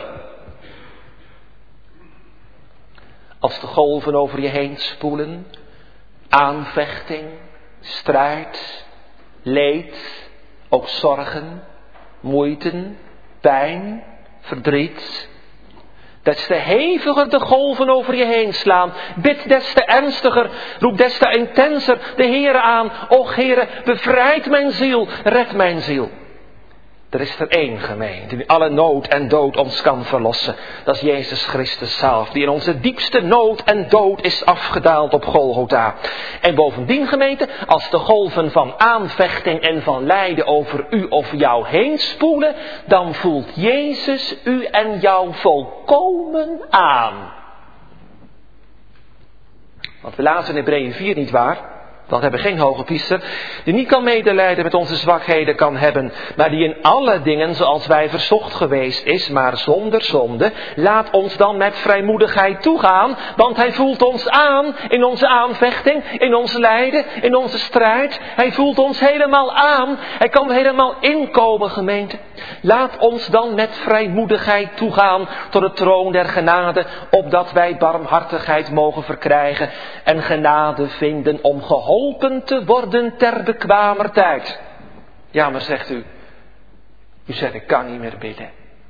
Als de golven over je heen spoelen, aanvechting, strijd, leed, ook zorgen, moeite, pijn, verdriet. Des te heviger de golven over je heen slaan. Bid des te ernstiger. Roep des te intenser de Heere aan. O Heere, bevrijd mijn ziel. Red mijn ziel. Er is er één, gemeente, die alle nood en dood ons kan verlossen. Dat is Jezus Christus zelf, die in onze diepste nood en dood is afgedaald op Golgotha. En bovendien, gemeente, als de golven van aanvechting en van lijden over u of jou heen spoelen, dan voelt Jezus u en jou volkomen aan. Want we lazen in Hebreeën vier, niet waar? Want we hebben geen hoge priester die niet kan medelijden met onze zwakheden kan hebben, maar die in alle dingen zoals wij verzocht geweest is, maar zonder zonde. Laat ons dan met vrijmoedigheid toegaan, want hij voelt ons aan in onze aanvechting, in ons lijden, in onze strijd. Hij voelt ons helemaal aan. Hij kan helemaal inkomen, gemeente. Laat ons dan met vrijmoedigheid toegaan tot de troon der genade, opdat wij barmhartigheid mogen verkrijgen en genade vinden om geholpen te worden ter bekwamer tijd. Ja, maar zegt u, u zegt ik kan niet meer bidden.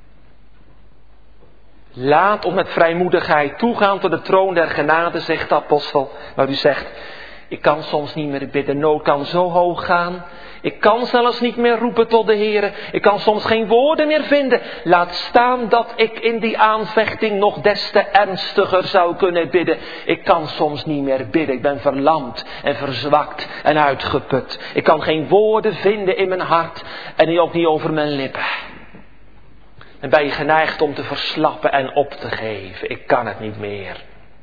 Laat ons met vrijmoedigheid toegaan tot de troon der genade, zegt de apostel. Maar u zegt, ik kan soms niet meer bidden, nood kan zo hoog gaan. Ik kan zelfs niet meer roepen tot de Heere. Ik kan soms geen woorden meer vinden. Laat staan dat ik in die aanvechting nog des te ernstiger zou kunnen bidden. Ik kan soms niet meer bidden. Ik ben verlamd en verzwakt en uitgeput. Ik kan geen woorden vinden in mijn hart en ook niet over mijn lippen. En ben je geneigd om te verslappen en op te geven. Ik kan het niet meer.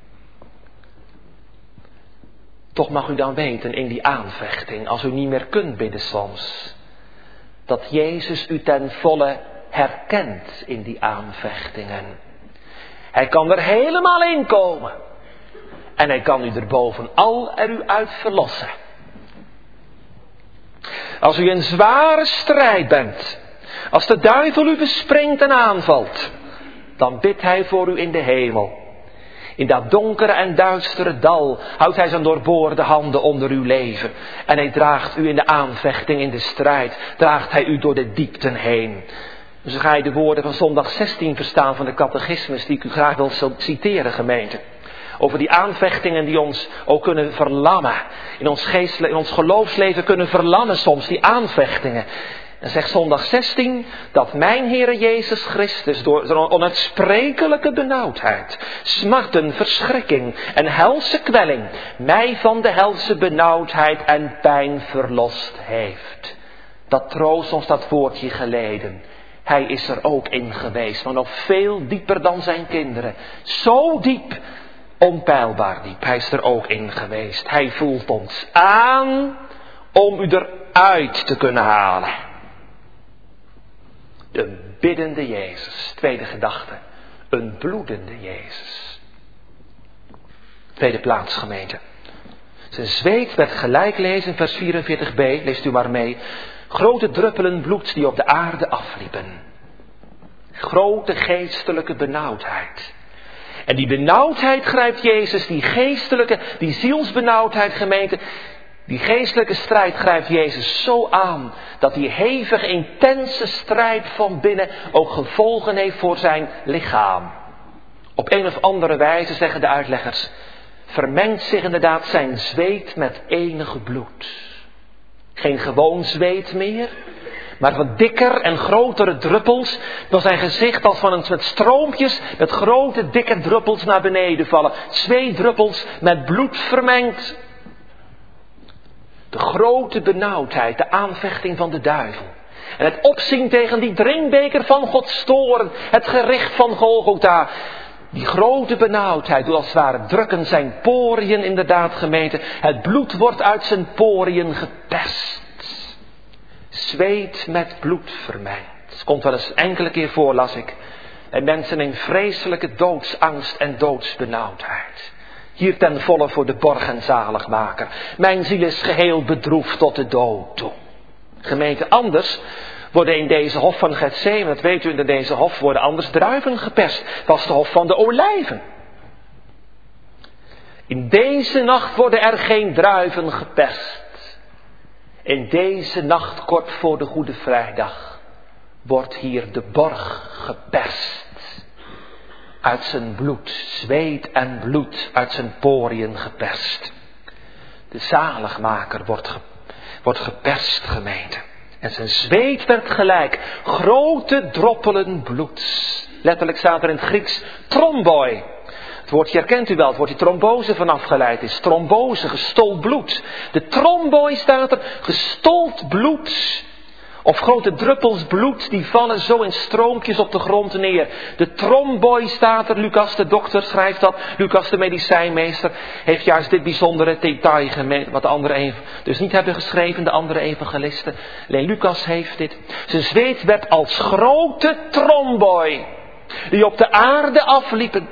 Toch mag u dan weten in die aanvechting, als u niet meer kunt bidden soms, dat Jezus u ten volle herkent in die aanvechtingen. Hij kan er helemaal in komen. En hij kan u er bovenal er u uit verlossen. Als u in zware strijd bent, als de duivel u bespringt en aanvalt, dan bidt hij voor u in de hemel. In dat donkere en duistere dal houdt hij zijn doorboorde handen onder uw leven. En hij draagt u in de aanvechting, in de strijd, draagt hij u door de diepten heen. Dus ga je de woorden van zondag zestien verstaan van de catechismus, die ik u graag wil citeren, gemeente. Over die aanvechtingen die ons ook kunnen verlammen. In ons geestle, in ons geloofsleven kunnen verlammen soms, die aanvechtingen. En zegt zondag zestien dat mijn Heere Jezus Christus door zijn onuitsprekelijke benauwdheid, smarten, verschrikking en helse kwelling mij van de helse benauwdheid en pijn verlost heeft. Dat troost ons dat woordje geleden. Hij is er ook in geweest, maar nog veel dieper dan zijn kinderen. Zo diep, onpeilbaar diep. Hij is er ook in geweest. Hij voelt ons aan om u eruit te kunnen halen. Een biddende Jezus. Tweede gedachte. Een bloedende Jezus. Tweede plaats, gemeente. Zijn zweet werd gelijk lezen, vers vierenveertig b. Leest u maar mee. Grote druppelen bloed die op de aarde afliepen. Grote geestelijke benauwdheid. En die benauwdheid grijpt Jezus, die geestelijke, die zielsbenauwdheid, gemeente. Die geestelijke strijd grijpt Jezus zo aan, dat die hevige, intense strijd van binnen ook gevolgen heeft voor zijn lichaam. Op een of andere wijze, zeggen de uitleggers, vermengt zich inderdaad zijn zweet met enig bloed. Geen gewoon zweet meer, maar wat dikker en grotere druppels, dan zijn gezicht als van een met stroompjes, met grote dikke druppels naar beneden vallen. Zweetdruppels met bloed vermengd. De grote benauwdheid, de aanvechting van de duivel. En het opzien tegen die drinkbeker van Gods toorn, het gericht van Golgotha. Die grote benauwdheid, doet als het ware drukken zijn poriën inderdaad, gemeente. Het bloed wordt uit zijn poriën geperst. Zweet met bloed vermengd. Het komt wel eens enkele keer voor, las ik. En mensen in vreselijke doodsangst en doodsbenauwdheid. Hier ten volle voor de borg en zaligmaker. Mijn ziel is geheel bedroefd tot de dood toe. Gemeente, anders worden in deze hof van Getsemane, dat weet u, in deze hof worden anders druiven geperst. Dat was de hof van de olijven. In deze nacht worden er geen druiven geperst. In deze nacht, kort voor de Goede Vrijdag, wordt hier de borg geperst. Uit zijn bloed, zweet en bloed uit zijn poriën geperst. De zaligmaker wordt, ge, wordt geperst, gemeente. En zijn zweet werd gelijk grote droppelen bloed. Letterlijk staat er in het Grieks tromboi. Het woordje herkent u wel, het woordje trombose van afgeleid is. Trombose, gestold bloed. De tromboi staat er, gestold bloed Of grote druppels bloed die vallen zo in stroompjes op de grond neer. De tromboi staat er, Lucas de dokter schrijft dat. Lucas de medicijnmeester heeft juist dit bijzondere detail gemeten. Wat de andere even, dus niet hebben geschreven, de andere evangelisten. Alleen Lucas heeft dit. Zijn zweet werd als grote tromboi die op de aarde afliepen.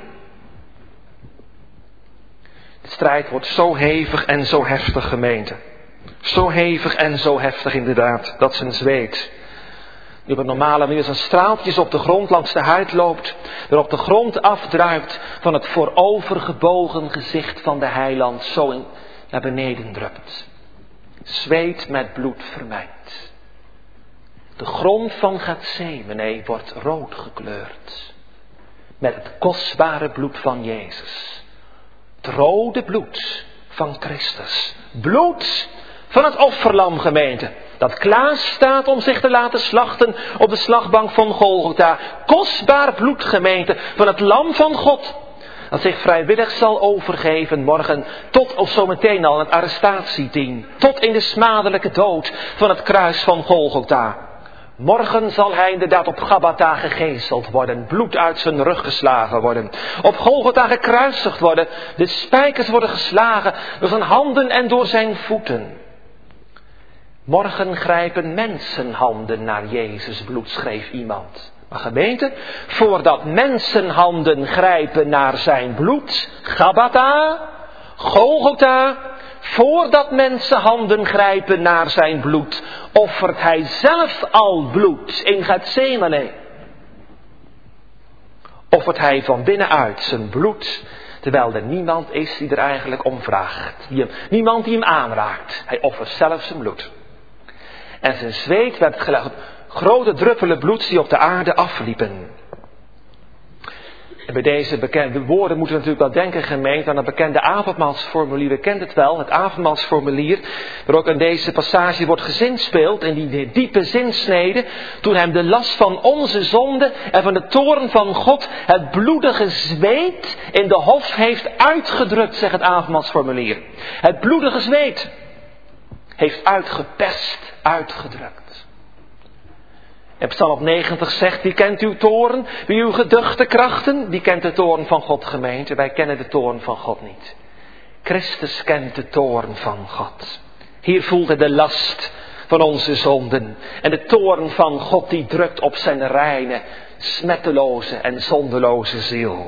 De strijd wordt zo hevig en zo heftig, gemeente. Zo hevig en zo heftig inderdaad, dat zijn zweet, die op een normale manier als straaltjes op de grond langs de huid loopt, er op de grond afdruipt van het voorovergebogen gezicht van de heiland, zo in, naar beneden drupt. Zweet met bloed vermengd. De grond van Getsemane wordt rood gekleurd met het kostbare bloed van Jezus. Het rode bloed van Christus. Bloed van het offerlam, gemeente, dat klaar staat om zich te laten slachten op de slagbank van Golgotha. Kostbaar bloed, gemeente, van het lam van God, dat zich vrijwillig zal overgeven morgen, tot of zometeen al het arrestatieteam, tot in de smadelijke dood van het kruis van Golgotha. Morgen zal hij inderdaad op Gabbatha gegezeld worden, bloed uit zijn rug geslagen worden, op Golgotha gekruisigd worden, de spijkers worden geslagen door zijn handen en door zijn voeten. Morgen grijpen mensenhanden naar Jezus bloed, schreef iemand. Maar gemeente, voordat mensenhanden grijpen naar zijn bloed, Gabbatha, Golgotha, voordat mensenhanden grijpen naar zijn bloed, offert hij zelf al bloed in Getsemane. Offert hij van binnenuit zijn bloed, terwijl er niemand is die er eigenlijk om vraagt. Die hem, niemand die hem aanraakt. Hij offert zelf zijn bloed. En zijn zweet werd gelegd op grote druppelen bloed die op de aarde afliepen. En bij deze bekende woorden moeten we natuurlijk wel denken, gemeente, aan het bekende avondmaalsformulier. We kennen het wel, het avondmaalsformulier, waar ook in deze passage wordt gezinspeeld, in die diepe zinsnede, toen hem de last van onze zonde en van de toorn van God het bloedige zweet in de hof heeft uitgedrukt, zegt het avondmaalsformulier. Het bloedige zweet heeft uitgeperst, uitgedrukt. En Psalm negentig zegt, wie kent uw toorn, wie uw geduchte krachten, die kent de toorn van God, gemeente. Wij kennen de toorn van God niet. Christus kent de toorn van God. Hier voelt hij de last van onze zonden. En de toorn van God die drukt op zijn reine, smetteloze en zondeloze ziel.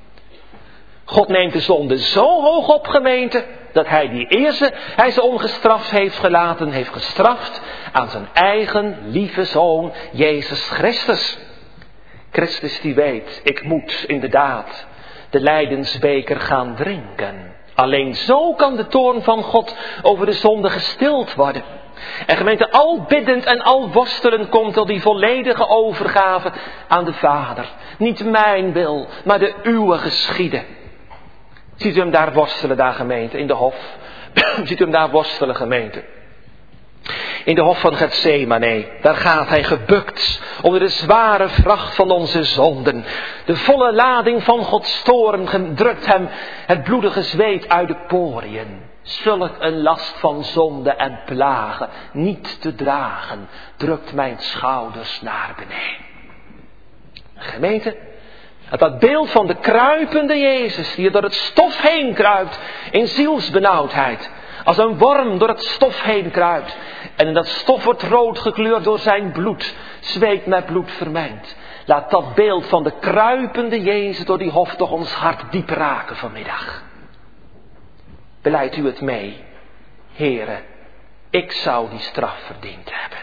God neemt de zonde zo hoog op, gemeente, dat hij die eerste, hij ze ongestraft heeft gelaten, heeft gestraft aan zijn eigen lieve zoon, Jezus Christus. Christus die weet, ik moet inderdaad de lijdensbeker gaan drinken. Alleen zo kan de toorn van God over de zonde gestild worden. En gemeente, al biddend en al worstelend komt al die volledige overgave aan de Vader. Niet mijn wil, maar de uwe geschieden. Ziet u hem daar worstelen, daar gemeente, in de hof. Ziet u hem daar worstelen, gemeente. In de hof van Getsemane, daar gaat hij gebukt onder de zware vracht van onze zonden. De volle lading van Gods toorn drukt hem het bloedige zweet uit de poriën. Zulk een last van zonde en plagen niet te dragen, drukt mijn schouders naar beneden. Gemeente, dat beeld van de kruipende Jezus, die door het stof heen kruipt in zielsbenauwdheid. Als een worm door het stof heen kruipt. En in dat stof wordt rood gekleurd door zijn bloed, zweet met bloed vermengd. Laat dat beeld van de kruipende Jezus door die hof toch ons hart diep raken vanmiddag. Beleidt u het mee, Heere, ik zou die straf verdiend hebben.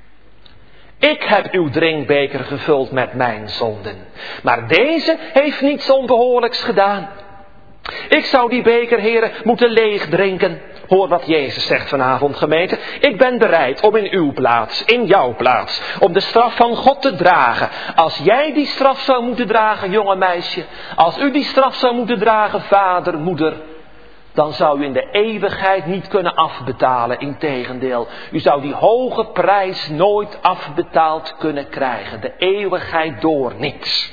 Ik heb uw drinkbeker gevuld met mijn zonden. Maar deze heeft niets onbehoorlijks gedaan. Ik zou die beker, Heere, moeten leeg drinken. Hoor wat Jezus zegt vanavond, gemeente. Ik ben bereid om in uw plaats, in jouw plaats, om de straf van God te dragen. Als jij die straf zou moeten dragen, jonge meisje. Als u die straf zou moeten dragen, vader, moeder. Dan zou u in de eeuwigheid niet kunnen afbetalen. Integendeel, u zou die hoge prijs nooit afbetaald kunnen krijgen. De eeuwigheid door niets.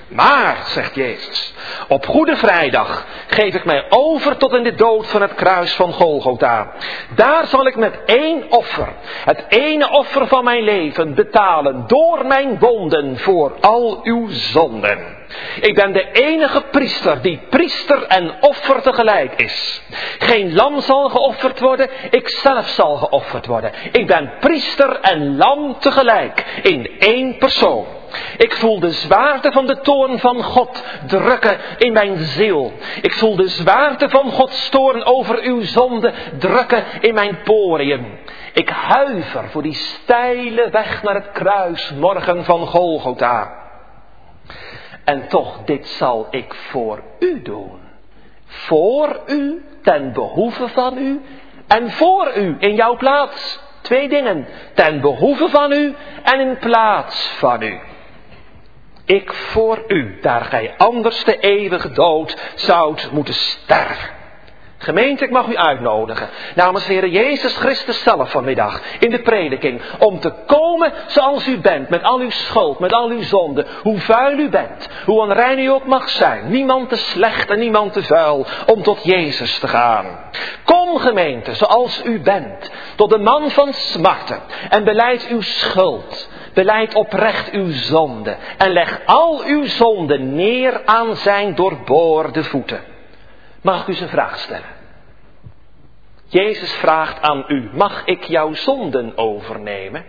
Maar, zegt Jezus, op Goede Vrijdag geef ik mij over tot in de dood van het kruis van Golgotha. Daar zal ik met één offer, het ene offer van mijn leven, betalen door mijn wonden voor al uw zonden. Ik ben de enige priester die priester en offer tegelijk is. Geen lam zal geofferd worden, ik zelf zal geofferd worden. Ik ben priester en lam tegelijk, in één persoon. Ik voel de zwaarte van de toorn van God drukken in mijn ziel. Ik voel de zwaarte van Gods toorn over uw zonde drukken in mijn poriën. Ik huiver voor die steile weg naar het kruis morgen van Golgotha. En toch, dit zal ik voor u doen. Voor u, ten behoeve van u en voor u in jouw plaats. Twee dingen, ten behoeve van u en in plaats van u. Ik voor u, daar gij anders de eeuwige dood zoudt moeten sterven. Gemeente, ik mag u uitnodigen, namens de Heer Jezus Christus zelf vanmiddag, in de prediking, om te komen zoals u bent, met al uw schuld, met al uw zonde, hoe vuil u bent, hoe onrein u ook mag zijn, niemand te slecht en niemand te vuil, om tot Jezus te gaan. Kom gemeente, zoals u bent, tot de man van smarten, en belijd uw schuld, belijd oprecht uw zonde, en leg al uw zonden neer aan zijn doorboorde voeten. Mag ik u eens een vraag stellen? Jezus vraagt aan u, mag ik jouw zonden overnemen?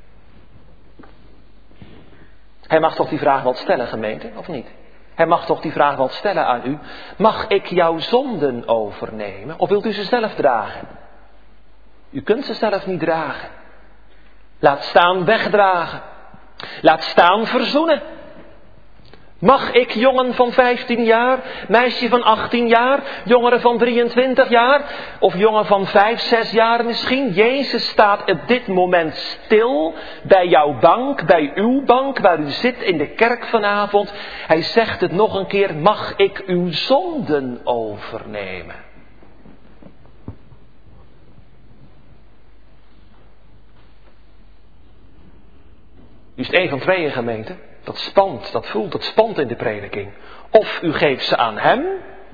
Hij mag toch die vraag wel stellen, gemeente, of niet? Hij mag toch die vraag wel stellen aan u, mag ik jouw zonden overnemen? Of wilt u ze zelf dragen? U kunt ze zelf niet dragen. Laat staan wegdragen. Laat staan verzoenen. Mag ik jongen van vijftien jaar, meisje van achttien jaar, jongeren van drieëntwintig jaar of jongen van vijf, zes jaar misschien? Jezus staat op dit moment stil bij jouw bank, bij uw bank, waar u zit in de kerk vanavond. Hij zegt het nog een keer, mag ik uw zonden overnemen? U is een van tweeën, gemeente. Dat spant, dat voelt, dat spant in de prediking. Of u geeft ze aan hem.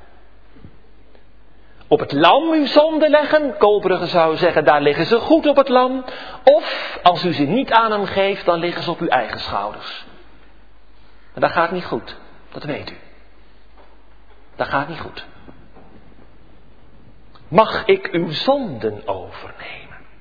Op het lam uw zonde leggen. Koolbrugge zou zeggen, daar liggen ze goed op het lam. Of, als u ze niet aan hem geeft, dan liggen ze op uw eigen schouders. En dat gaat niet goed. Dat weet u. Dat gaat niet goed. Mag ik uw zonden overnemen?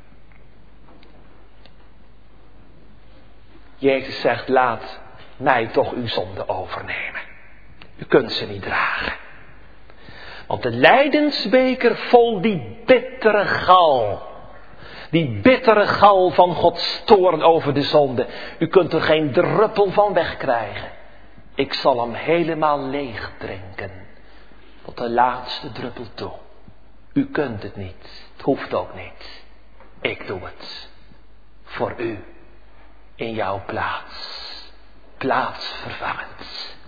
Jezus zegt, laat mij toch uw zonde overnemen. U kunt ze niet dragen. Want de lijdensbeker vol die bittere gal. Die bittere gal van Gods toorn over de zonde. U kunt er geen druppel van wegkrijgen. Ik zal hem helemaal leeg drinken. Tot de laatste druppel toe. U kunt het niet. Het hoeft ook niet. Ik doe het. Voor u. In jouw plaats. Plaatsvervangend.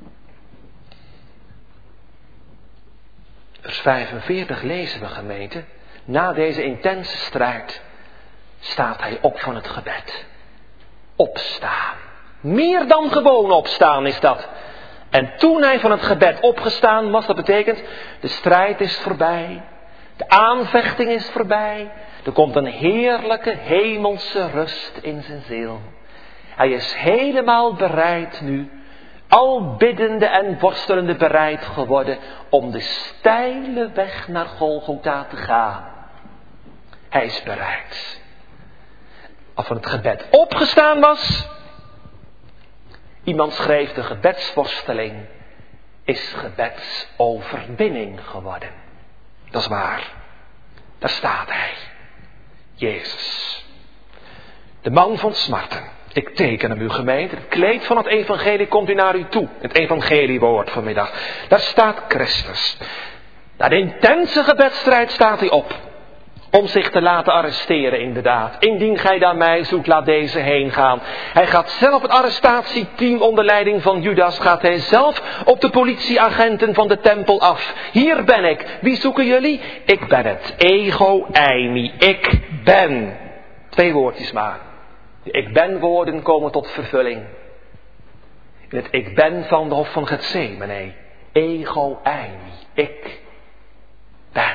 Vers vijfenveertig lezen we, gemeente. Na deze intense strijd staat hij op van het gebed. Opstaan. Meer dan gewoon opstaan is dat. En toen hij van het gebed opgestaan was, dat betekent, de strijd is voorbij. De aanvechting is voorbij. Er komt een heerlijke hemelse rust in zijn ziel. Hij is helemaal bereid nu, al biddende en worstelende bereid geworden om de steile weg naar Golgotha te gaan. Hij is bereid. Als van het gebed opgestaan was, iemand schreef, de gebedsworsteling is gebedsoverwinning geworden. Dat is waar. Daar staat hij. Jezus. De man van smarten. Ik teken hem, uw gemeente. Het kleed van het evangelie komt u naar u toe. Het evangeliewoord vanmiddag. Daar staat Christus. Na de intense gebedstrijd staat hij op. Om zich te laten arresteren, inderdaad. Indien gij daar mij zoekt, laat deze heen gaan. Hij gaat zelf het arrestatieteam onder leiding van Judas. Gaat hij zelf op de politieagenten van de tempel af. Hier ben ik. Wie zoeken jullie? Ik ben het. Ego eimi. Ik ben. Twee woordjes maar. De ik ben woorden komen tot vervulling. In het ik ben van de hof van Getsemane. Ego eimi. Ik ben.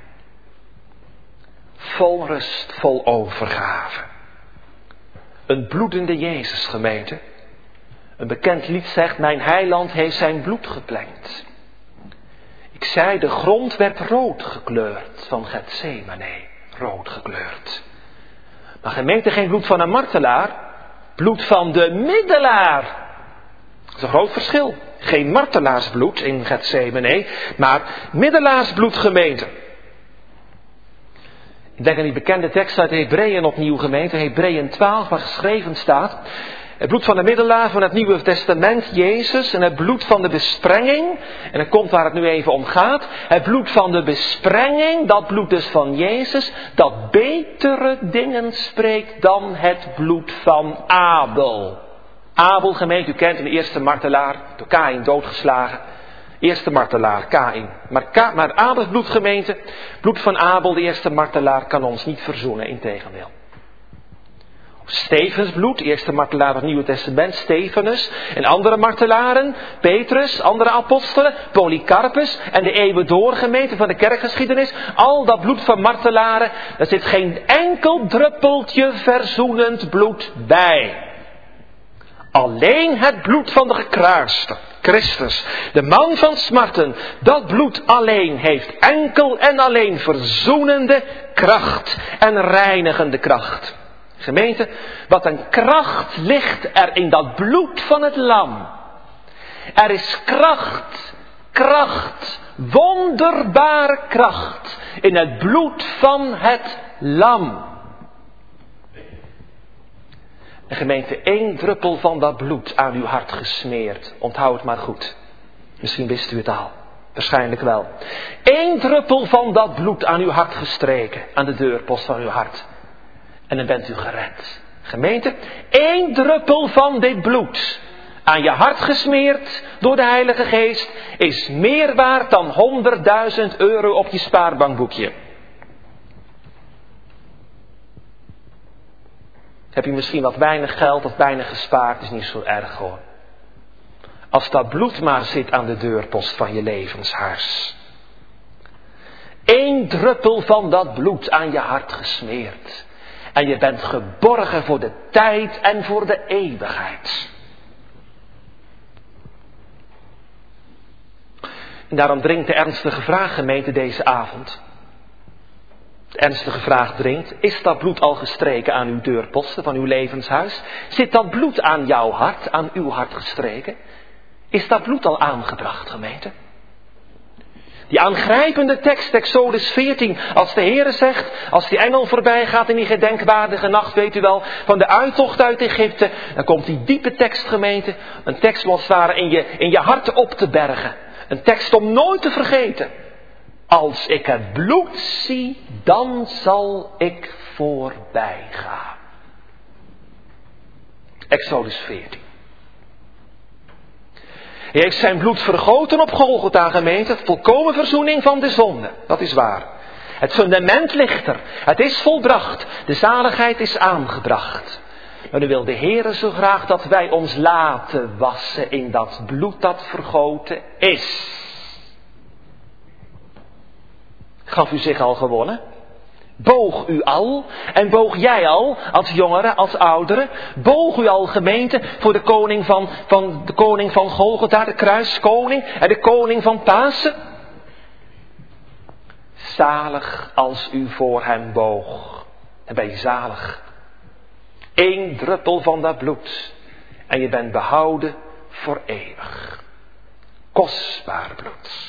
Vol rust, vol overgave. Een bloedende Jezus, gemeente. Een bekend lied zegt, mijn heiland heeft zijn bloed geplengd. Ik zei, de grond werd rood gekleurd van Getsemane. Rood gekleurd. Maar gemeente, geen bloed van een martelaar. Bloed van de middelaar. Dat is een groot verschil. Geen martelaarsbloed in Getsemane, maar middelaarsbloed, gemeente. Ik denk aan die bekende tekst uit Hebreeën opnieuw, gemeente. Hebreeën twaalf, waar geschreven staat. Het bloed van de middelaar van het Nieuwe Testament, Jezus. En het bloed van de besprenging. En dat komt waar het nu even om gaat. Het bloed van de besprenging, dat bloed dus van Jezus. Dat betere dingen spreekt dan het bloed van Abel. Abel, gemeente, u kent, de eerste martelaar. Door Kaïn doodgeslagen. Eerste martelaar, Kaïn. Maar, Ka- maar Abels bloed, gemeente. Bloed van Abel, de eerste martelaar, kan ons niet verzoenen, integendeel. Stefens bloed, eerste martelaar van het Nieuwe Testament, Stefanus. En andere martelaren, Petrus, andere apostelen, Polycarpus en de eeuwen door, gemeente van de kerkgeschiedenis. Al dat bloed van martelaren, daar zit geen enkel druppeltje verzoenend bloed bij. Alleen het bloed van de gekruiste, Christus, de man van smarten, dat bloed alleen heeft enkel en alleen verzoenende kracht en reinigende kracht. Gemeente, wat een kracht ligt er in dat bloed van het lam. Er is kracht, kracht, wonderbare kracht in het bloed van het lam. En gemeente, één druppel van dat bloed aan uw hart gesmeerd. Onthoud het maar goed. Misschien wist u het al. Waarschijnlijk wel. Eén druppel van dat bloed aan uw hart gestreken. Aan de deurpost van uw hart. En dan bent u gered. Gemeente, één druppel van dit bloed aan je hart gesmeerd door de Heilige Geest is meer waard dan honderdduizend euro op je spaarbankboekje. Heb je misschien wat weinig geld of weinig gespaard, is niet zo erg hoor. Als dat bloed maar zit aan de deurpost van je levenshuis. Eén druppel van dat bloed aan je hart gesmeerd. En je bent geborgen voor de tijd en voor de eeuwigheid. En daarom dringt de ernstige vraag, gemeente, deze avond. De ernstige vraag dringt, is dat bloed al gestreken aan uw deurposten van uw levenshuis? Zit dat bloed aan jouw hart, aan uw hart gestreken? Is dat bloed al aangebracht, gemeente? Die aangrijpende tekst, Exodus veertien, als de Heere zegt, als die engel voorbij gaat in die gedenkwaardige nacht, weet u wel, van de uittocht uit Egypte, dan komt die diepe tekst, gemeente, een tekst als het ware in je, in je hart op te bergen. Een tekst om nooit te vergeten. Als ik het bloed zie, dan zal ik voorbij gaan. Exodus veertien. Hij heeft zijn bloed vergoten op Golgotha, gemeente. Volkomen verzoening van de zonde. Dat is waar. Het fundament ligt er. Het is volbracht. De zaligheid is aangebracht. Maar nu wil de Heere zo graag dat wij ons laten wassen in dat bloed dat vergoten is. Gaf u zich al gewonnen? Boog u al, en boog jij al, als jongere, als oudere, boog u al, gemeente, voor de koning van, van, de koning van Golgotha, de kruiskoning en de koning van Pasen? Zalig als u voor hem boog, dan ben je zalig. Eén druppel van dat bloed en je bent behouden voor eeuwig. Kostbaar bloed.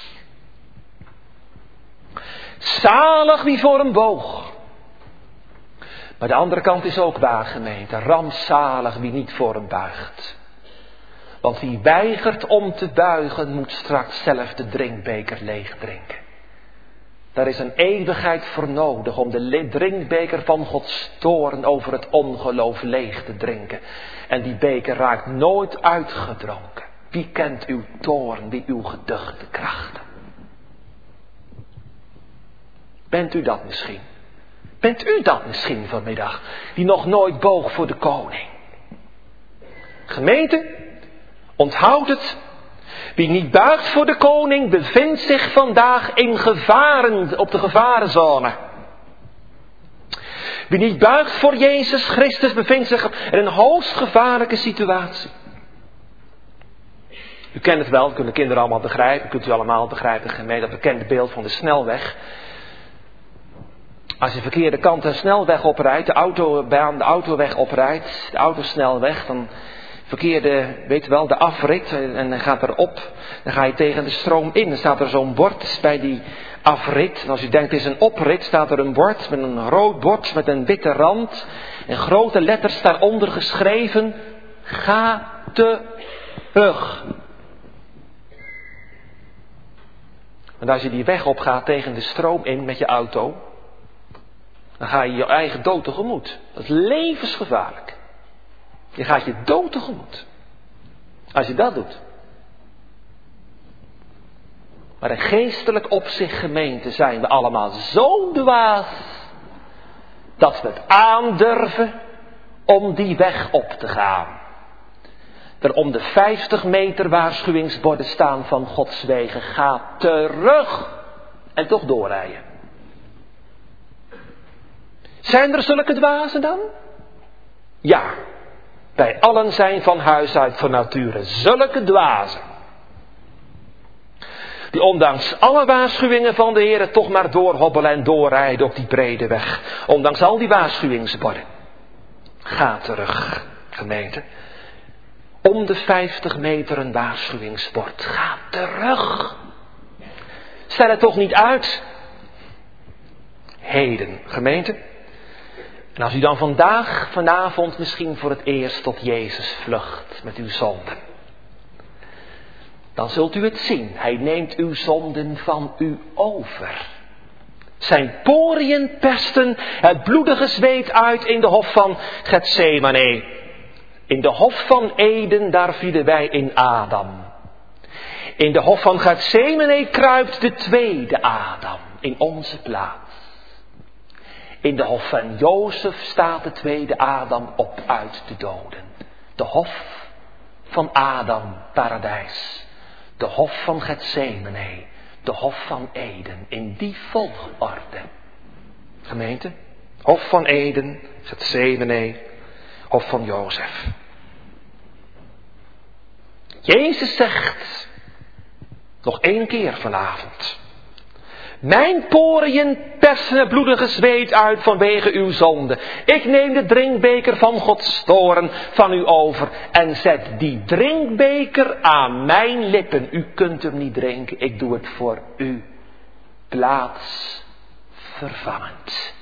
Zalig wie voor hem boog. Maar de andere kant is ook waar, gemeente. Rampzalig wie niet voor hem buigt. Want wie weigert om te buigen, moet straks zelf de drinkbeker leeg drinken. Daar is een eeuwigheid voor nodig om de drinkbeker van Gods toorn over het ongeloof leeg te drinken. En die beker raakt nooit uitgedronken. Wie kent uw toorn, wie uw geduchte krachten? Bent u dat misschien? Bent u dat misschien vanmiddag, die nog nooit boog voor de koning? Gemeente, Onthoud het. Wie niet buigt voor de koning bevindt zich vandaag in gevaren, op de gevarenzone. Wie niet buigt voor Jezus Christus bevindt zich in een hoogst gevaarlijke situatie. U kent het wel, dat kunnen kinderen allemaal begrijpen. Kunt u allemaal begrijpen, gemeente, dat bekende beeld van de snelweg. Als je verkeerde kant een snelweg oprijdt, de autobaan, de autoweg oprijdt, de autosnelweg, dan verkeerde, weet je wel, de afrit en dan gaat erop. Dan ga je tegen de stroom in. Dan staat er zo'n bord bij die afrit. En als u denkt, het is een oprit, staat er een bord met een rood bord met een witte rand. En grote letters daaronder geschreven, ga terug. Want als je die weg opgaat tegen de stroom in met je auto, dan ga je je eigen dood tegemoet. Dat is levensgevaarlijk. Je gaat je dood tegemoet. Als je dat doet. Maar in geestelijk opzicht, gemeente, zijn we allemaal zo dwaas dat we het aandurven om die weg op te gaan. Er om de vijftig meter waarschuwingsborden staan van Gods wegen. Ga terug en toch doorrijden. Zijn er zulke dwazen dan? Ja. Wij allen zijn van huis uit van nature zulke dwazen. Die ondanks alle waarschuwingen van de Heer toch maar doorhobbelen en doorrijden op die brede weg. Ondanks al die waarschuwingsborden. Ga terug, gemeente. Om de vijftig meter een waarschuwingsbord. Ga terug. Stel het toch niet uit. Heden, gemeente. En als u dan vandaag, vanavond misschien voor het eerst tot Jezus vlucht met uw zonden. Dan zult u het zien. Hij neemt uw zonden van u over. Zijn poriën persten het bloedige zweet uit in de hof van Getsemane. In de hof van Eden, daar vielen wij in Adam. In de hof van Getsemane kruipt de tweede Adam in onze plaats. In de hof van Jozef staat de tweede Adam op uit de doden. De hof van Adam, paradijs. De hof van Getsemane. De hof van Eden. In die volgorde. Gemeente. Hof van Eden. Getsemane. Hof van Jozef. Jezus zegt. Nog één keer vanavond. Mijn poriën persen het bloedige zweet uit vanwege uw zonde. Ik neem de drinkbeker van Gods toorn van u over en zet die drinkbeker aan mijn lippen. U kunt hem niet drinken, ik doe het voor u. Plaatsvervangend.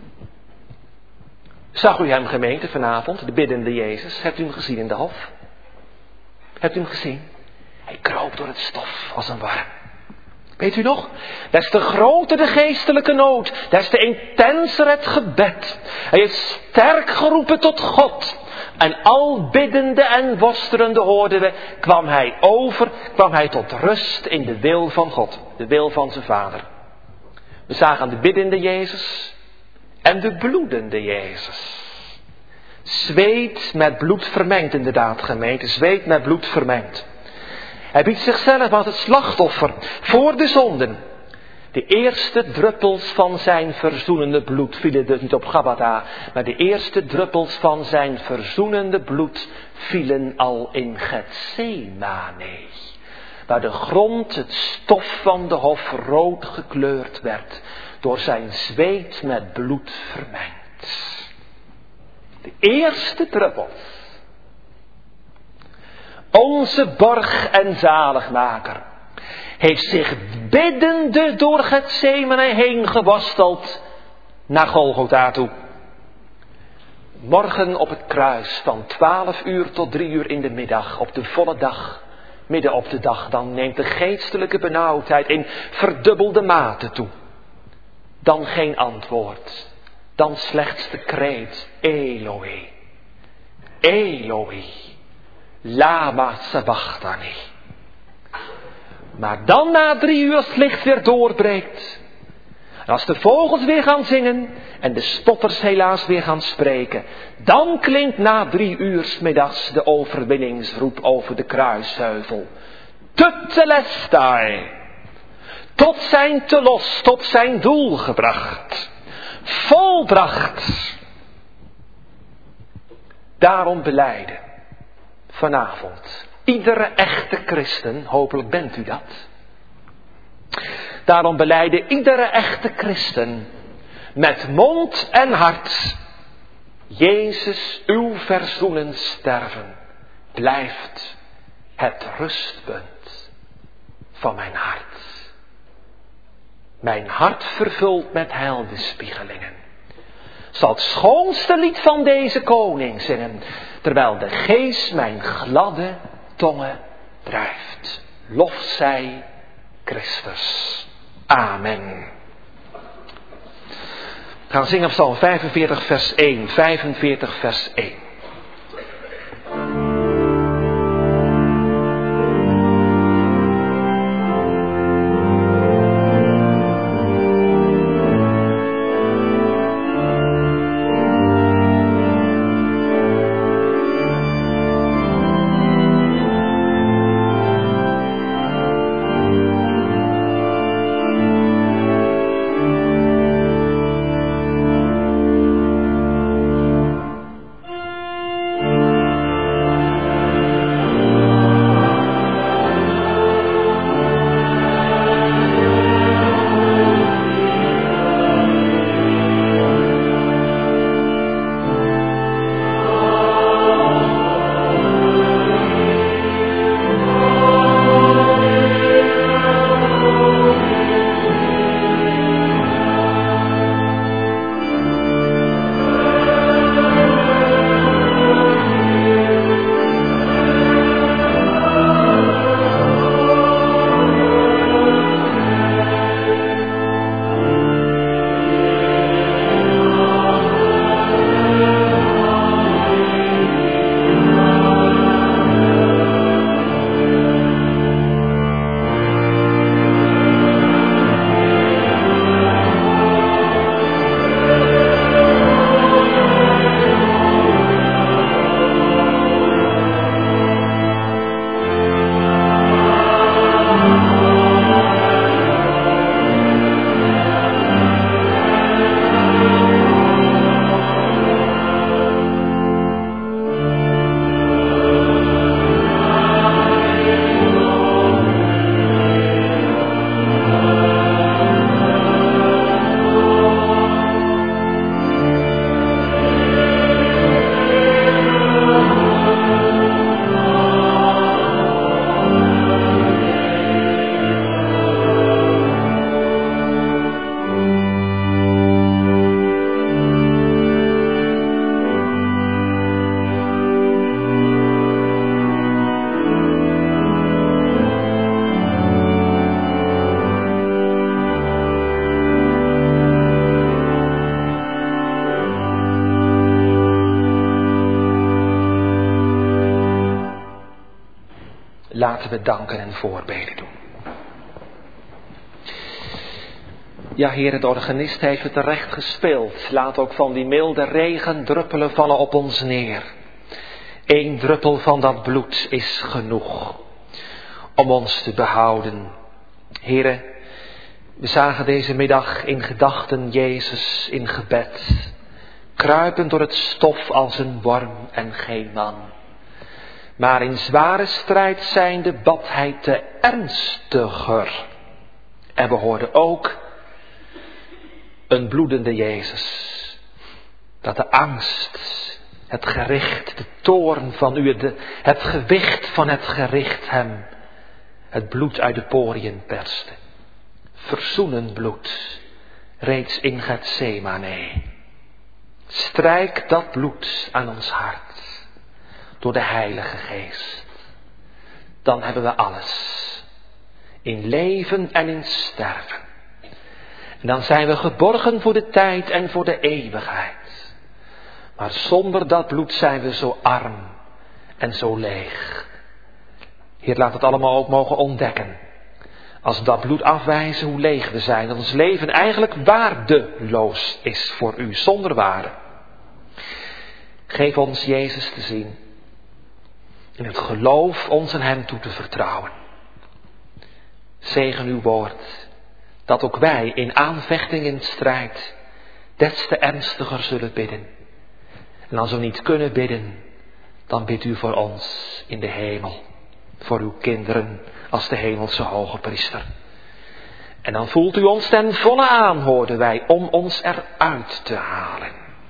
Zag u hem, gemeente, vanavond, de biddende Jezus? Hebt u hem gezien in de hof? Hebt u hem gezien? Hij kroop door het stof als een warm. Weet u nog? Des te groter de geestelijke nood, des te intenser het gebed. Hij heeft sterk geroepen tot God. En al biddende en worstelende hoorden we, kwam hij over, kwam hij tot rust in de wil van God. De wil van zijn Vader. We zagen de biddende Jezus en de bloedende Jezus. Zweet met bloed vermengd, inderdaad, gemeente. Zweet met bloed vermengd. Hij biedt zichzelf als het slachtoffer voor de zonden. De eerste druppels van zijn verzoenende bloed vielen dus niet op Gabbatha, maar de eerste druppels van zijn verzoenende bloed vielen al in Getsemane, waar de grond, het stof van de hof, rood gekleurd werd door zijn zweet met bloed vermengd. De eerste druppels. Onze borg en zaligmaker heeft zich biddende door Getsemane heen gewasteld naar Golgotha toe. Morgen op het kruis van twaalf uur tot drie uur in de middag, op de volle dag, midden op de dag, dan neemt de geestelijke benauwdheid in verdubbelde mate toe. Dan geen antwoord, dan slechts de kreet, Eloi, Eloi. Lama sabachthani. Maar dan na drie uur als het licht weer doorbreekt. En als de vogels weer gaan zingen en de stotters helaas weer gaan spreken, dan klinkt na drie uur 's middags de overwinningsroep over de kruisheuvel. Tetelestai, tot zijn telos, tot zijn doel gebracht, volbracht. Daarom belijden vanavond iedere echte christen, hopelijk bent u dat. Daarom belijden iedere echte christen met mond en hart: Jezus, uw verzoenend sterven blijft het rustpunt van mijn hart. Mijn hart vervuld met heilbespiegelingen zal het schoonste lied van deze koning zingen, terwijl de geest mijn gladde tongen drijft. Lof zij Christus. Amen. We gaan zingen Psalm vijfenveertig vers één. vijfenveertig vers één. Laten we danken en voorbeden doen. Ja, Heer, de organist heeft het terecht gespeeld. Laat ook van die milde regendruppelen vallen op ons neer. Eén druppel van dat bloed is genoeg om ons te behouden. Heere, we zagen deze middag in gedachten Jezus in gebed, kruipend door het stof als een worm en geen man. Maar in zware strijd zijnde bad hij te ernstiger. En we hoorden ook een bloedende Jezus, dat de angst, het gericht, de toorn van u, de, het gewicht van het gericht hem het bloed uit de poriën perste. Verzoenend bloed, reeds in Getsemane. Strijk dat bloed aan ons hart, door de Heilige Geest. Dan hebben we alles, in leven en in sterven. En dan zijn we geborgen voor de tijd en voor de eeuwigheid. Maar zonder dat bloed zijn we zo arm en zo leeg. Heer, laat het allemaal ook mogen ontdekken. Als we dat bloed afwijzen, hoe leeg we zijn. Dat ons leven eigenlijk waardeloos is voor u, zonder waarde. Geef ons Jezus te zien. In het geloof ons aan hem toe te vertrouwen. Zegen uw woord. Dat ook wij in aanvechting in strijd des te ernstiger zullen bidden. En als we niet kunnen bidden, dan bidt u voor ons in de hemel. Voor uw kinderen als de hemelse hoge priester. En dan voelt u ons ten volle aan, hoorden wij, om ons eruit te halen.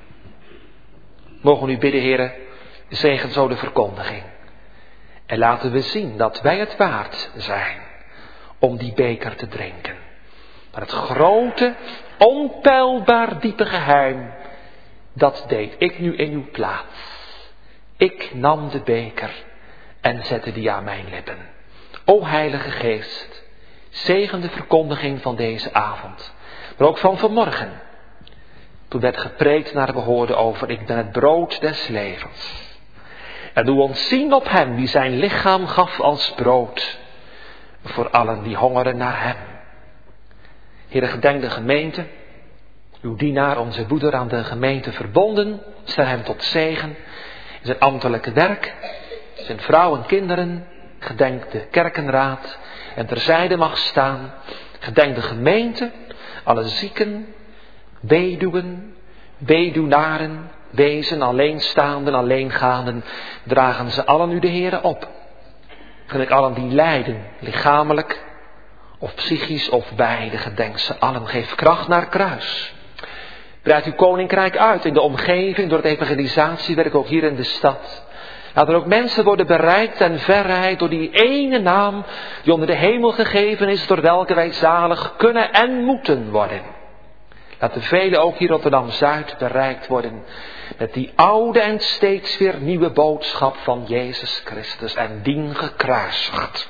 Mogen u bidden, heren, zegen zo de verkondiging. En laten we zien dat wij het waard zijn om die beker te drinken. Maar het grote, onpeilbaar diepe geheim, dat deed ik nu in uw plaats. Ik nam de beker en zette die aan mijn lippen. O Heilige Geest, zegen de verkondiging van deze avond, maar ook van vanmorgen. Toen werd gepreekt naar behoorde over, ik ben het brood des levens. En doe ons zien op hem die zijn lichaam gaf als brood, voor allen die hongeren naar hem. Heere, gedenk de gemeente, uw dienaar, onze broeder aan de gemeente verbonden, stel hem tot zegen in zijn ambtelijke werk, zijn vrouw en kinderen, gedenk de kerkenraad en terzijde mag staan, gedenk de gemeente, alle zieken, weduwen, weduwnaren, wezen, alleenstaanden, alleengaanden, dragen ze allen u de Heere op. Gedenk allen die lijden, lichamelijk of psychisch of beide, gedenk ze allen, geef kracht naar kruis. Breid uw koninkrijk uit in de omgeving door het evangelisatiewerk ook hier in de stad. Laat er ook mensen worden bereikt en verrijd door die ene naam die onder de hemel gegeven is, door welke wij zalig kunnen en moeten worden. Laat de velen ook hier Rotterdam-Zuid bereikt worden met die oude en steeds weer nieuwe boodschap van Jezus Christus en dien gekruisigd.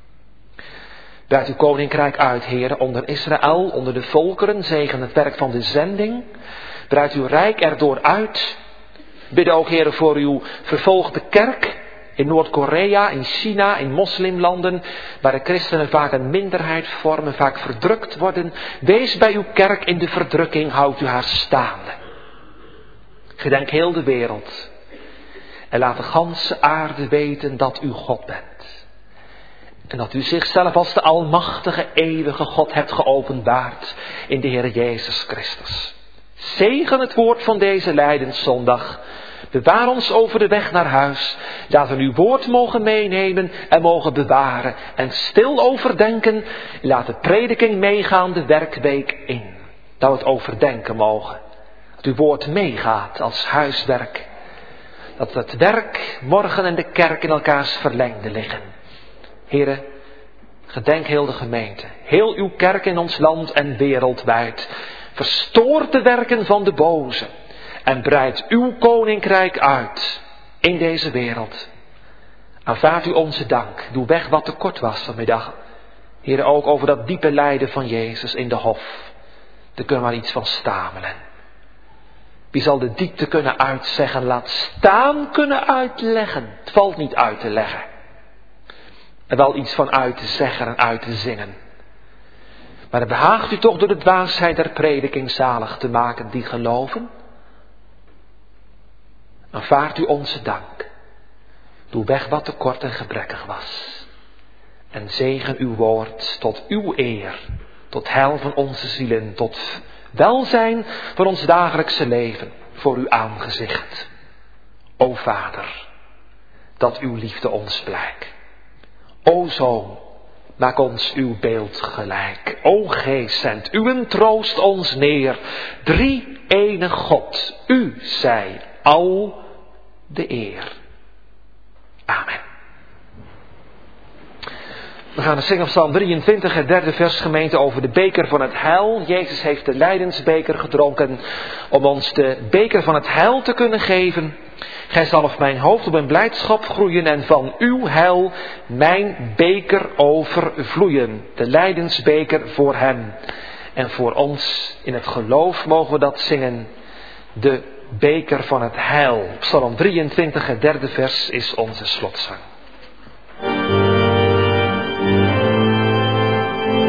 Breid uw koninkrijk uit, Heere, onder Israël, onder de volkeren, zegen het werk van de zending. Breid uw rijk erdoor uit. Bidden ook, Heere, voor uw vervolgde kerk in Noord-Korea, in China, in moslimlanden, waar de christenen vaak een minderheid vormen, vaak verdrukt worden. Wees bij uw kerk in de verdrukking, houdt u haar staande. Gedenk heel de wereld en laat de ganse aarde weten dat u God bent. En dat u zichzelf als de almachtige, eeuwige God hebt geopenbaard in de Heer Jezus Christus. Zegen het woord van deze Lijdenszondag. Bewaar ons over de weg naar huis. Dat we uw woord mogen meenemen en mogen bewaren. En stil overdenken. Laat de prediking meegaan de werkweek in. Dat we het overdenken mogen. Dat uw woord meegaat als huiswerk. Dat het werk morgen en de kerk in elkaars verlengde liggen. Heren, gedenk heel de gemeente. Heel uw kerk in ons land en wereldwijd. Verstoort de werken van de boze. En breid uw koninkrijk uit in deze wereld. Aanvaard u onze dank. Doe weg wat tekort was vanmiddag. Heer, ook over dat diepe lijden van Jezus in de hof. Daar kunnen we maar iets van stamelen. Wie zal de diepte kunnen uitzeggen? Laat staan kunnen uitleggen. Het valt niet uit te leggen. Er wel iets van uit te zeggen en uit te zingen. Maar het behaagt u toch door de dwaasheid der prediking zalig te maken die geloven. Aanvaard u onze dank. Doe weg wat tekort en gebrekkig was. En zegen uw woord tot uw eer. Tot heil van onze zielen. Tot welzijn van ons dagelijkse leven. Voor uw aangezicht. O Vader, dat uw liefde ons blijkt. O Zoon, maak ons uw beeld gelijk. O Geest, zend uw troost ons neer. Drie ene God, u zij al de eer. Amen. We gaan zingen op Psalm drieëntwintig, het derde vers, gemeente, over de beker van het heil. Jezus heeft de lijdensbeker gedronken om ons de beker van het heil te kunnen geven. Gij zalft mijn hoofd op een blijdschap groeien en van uw heil mijn beker overvloeien. De lijdensbeker voor hem. En voor ons in het geloof mogen we dat zingen. De beker van het heil. Psalm drieëntwintig, het derde vers is onze slotzang.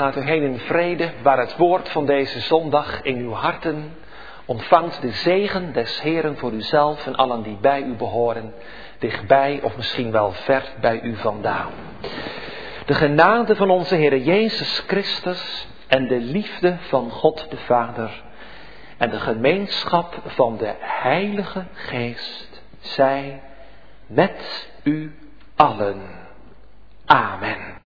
gaat u heen in vrede, waar het woord van deze zondag in uw harten ontvangt de zegen des Heeren voor uzelf en allen die bij u behoren, dichtbij of misschien wel ver bij u vandaan. De genade van onze Heer Jezus Christus en de liefde van God de Vader en de gemeenschap van de Heilige Geest zij met u allen. Amen.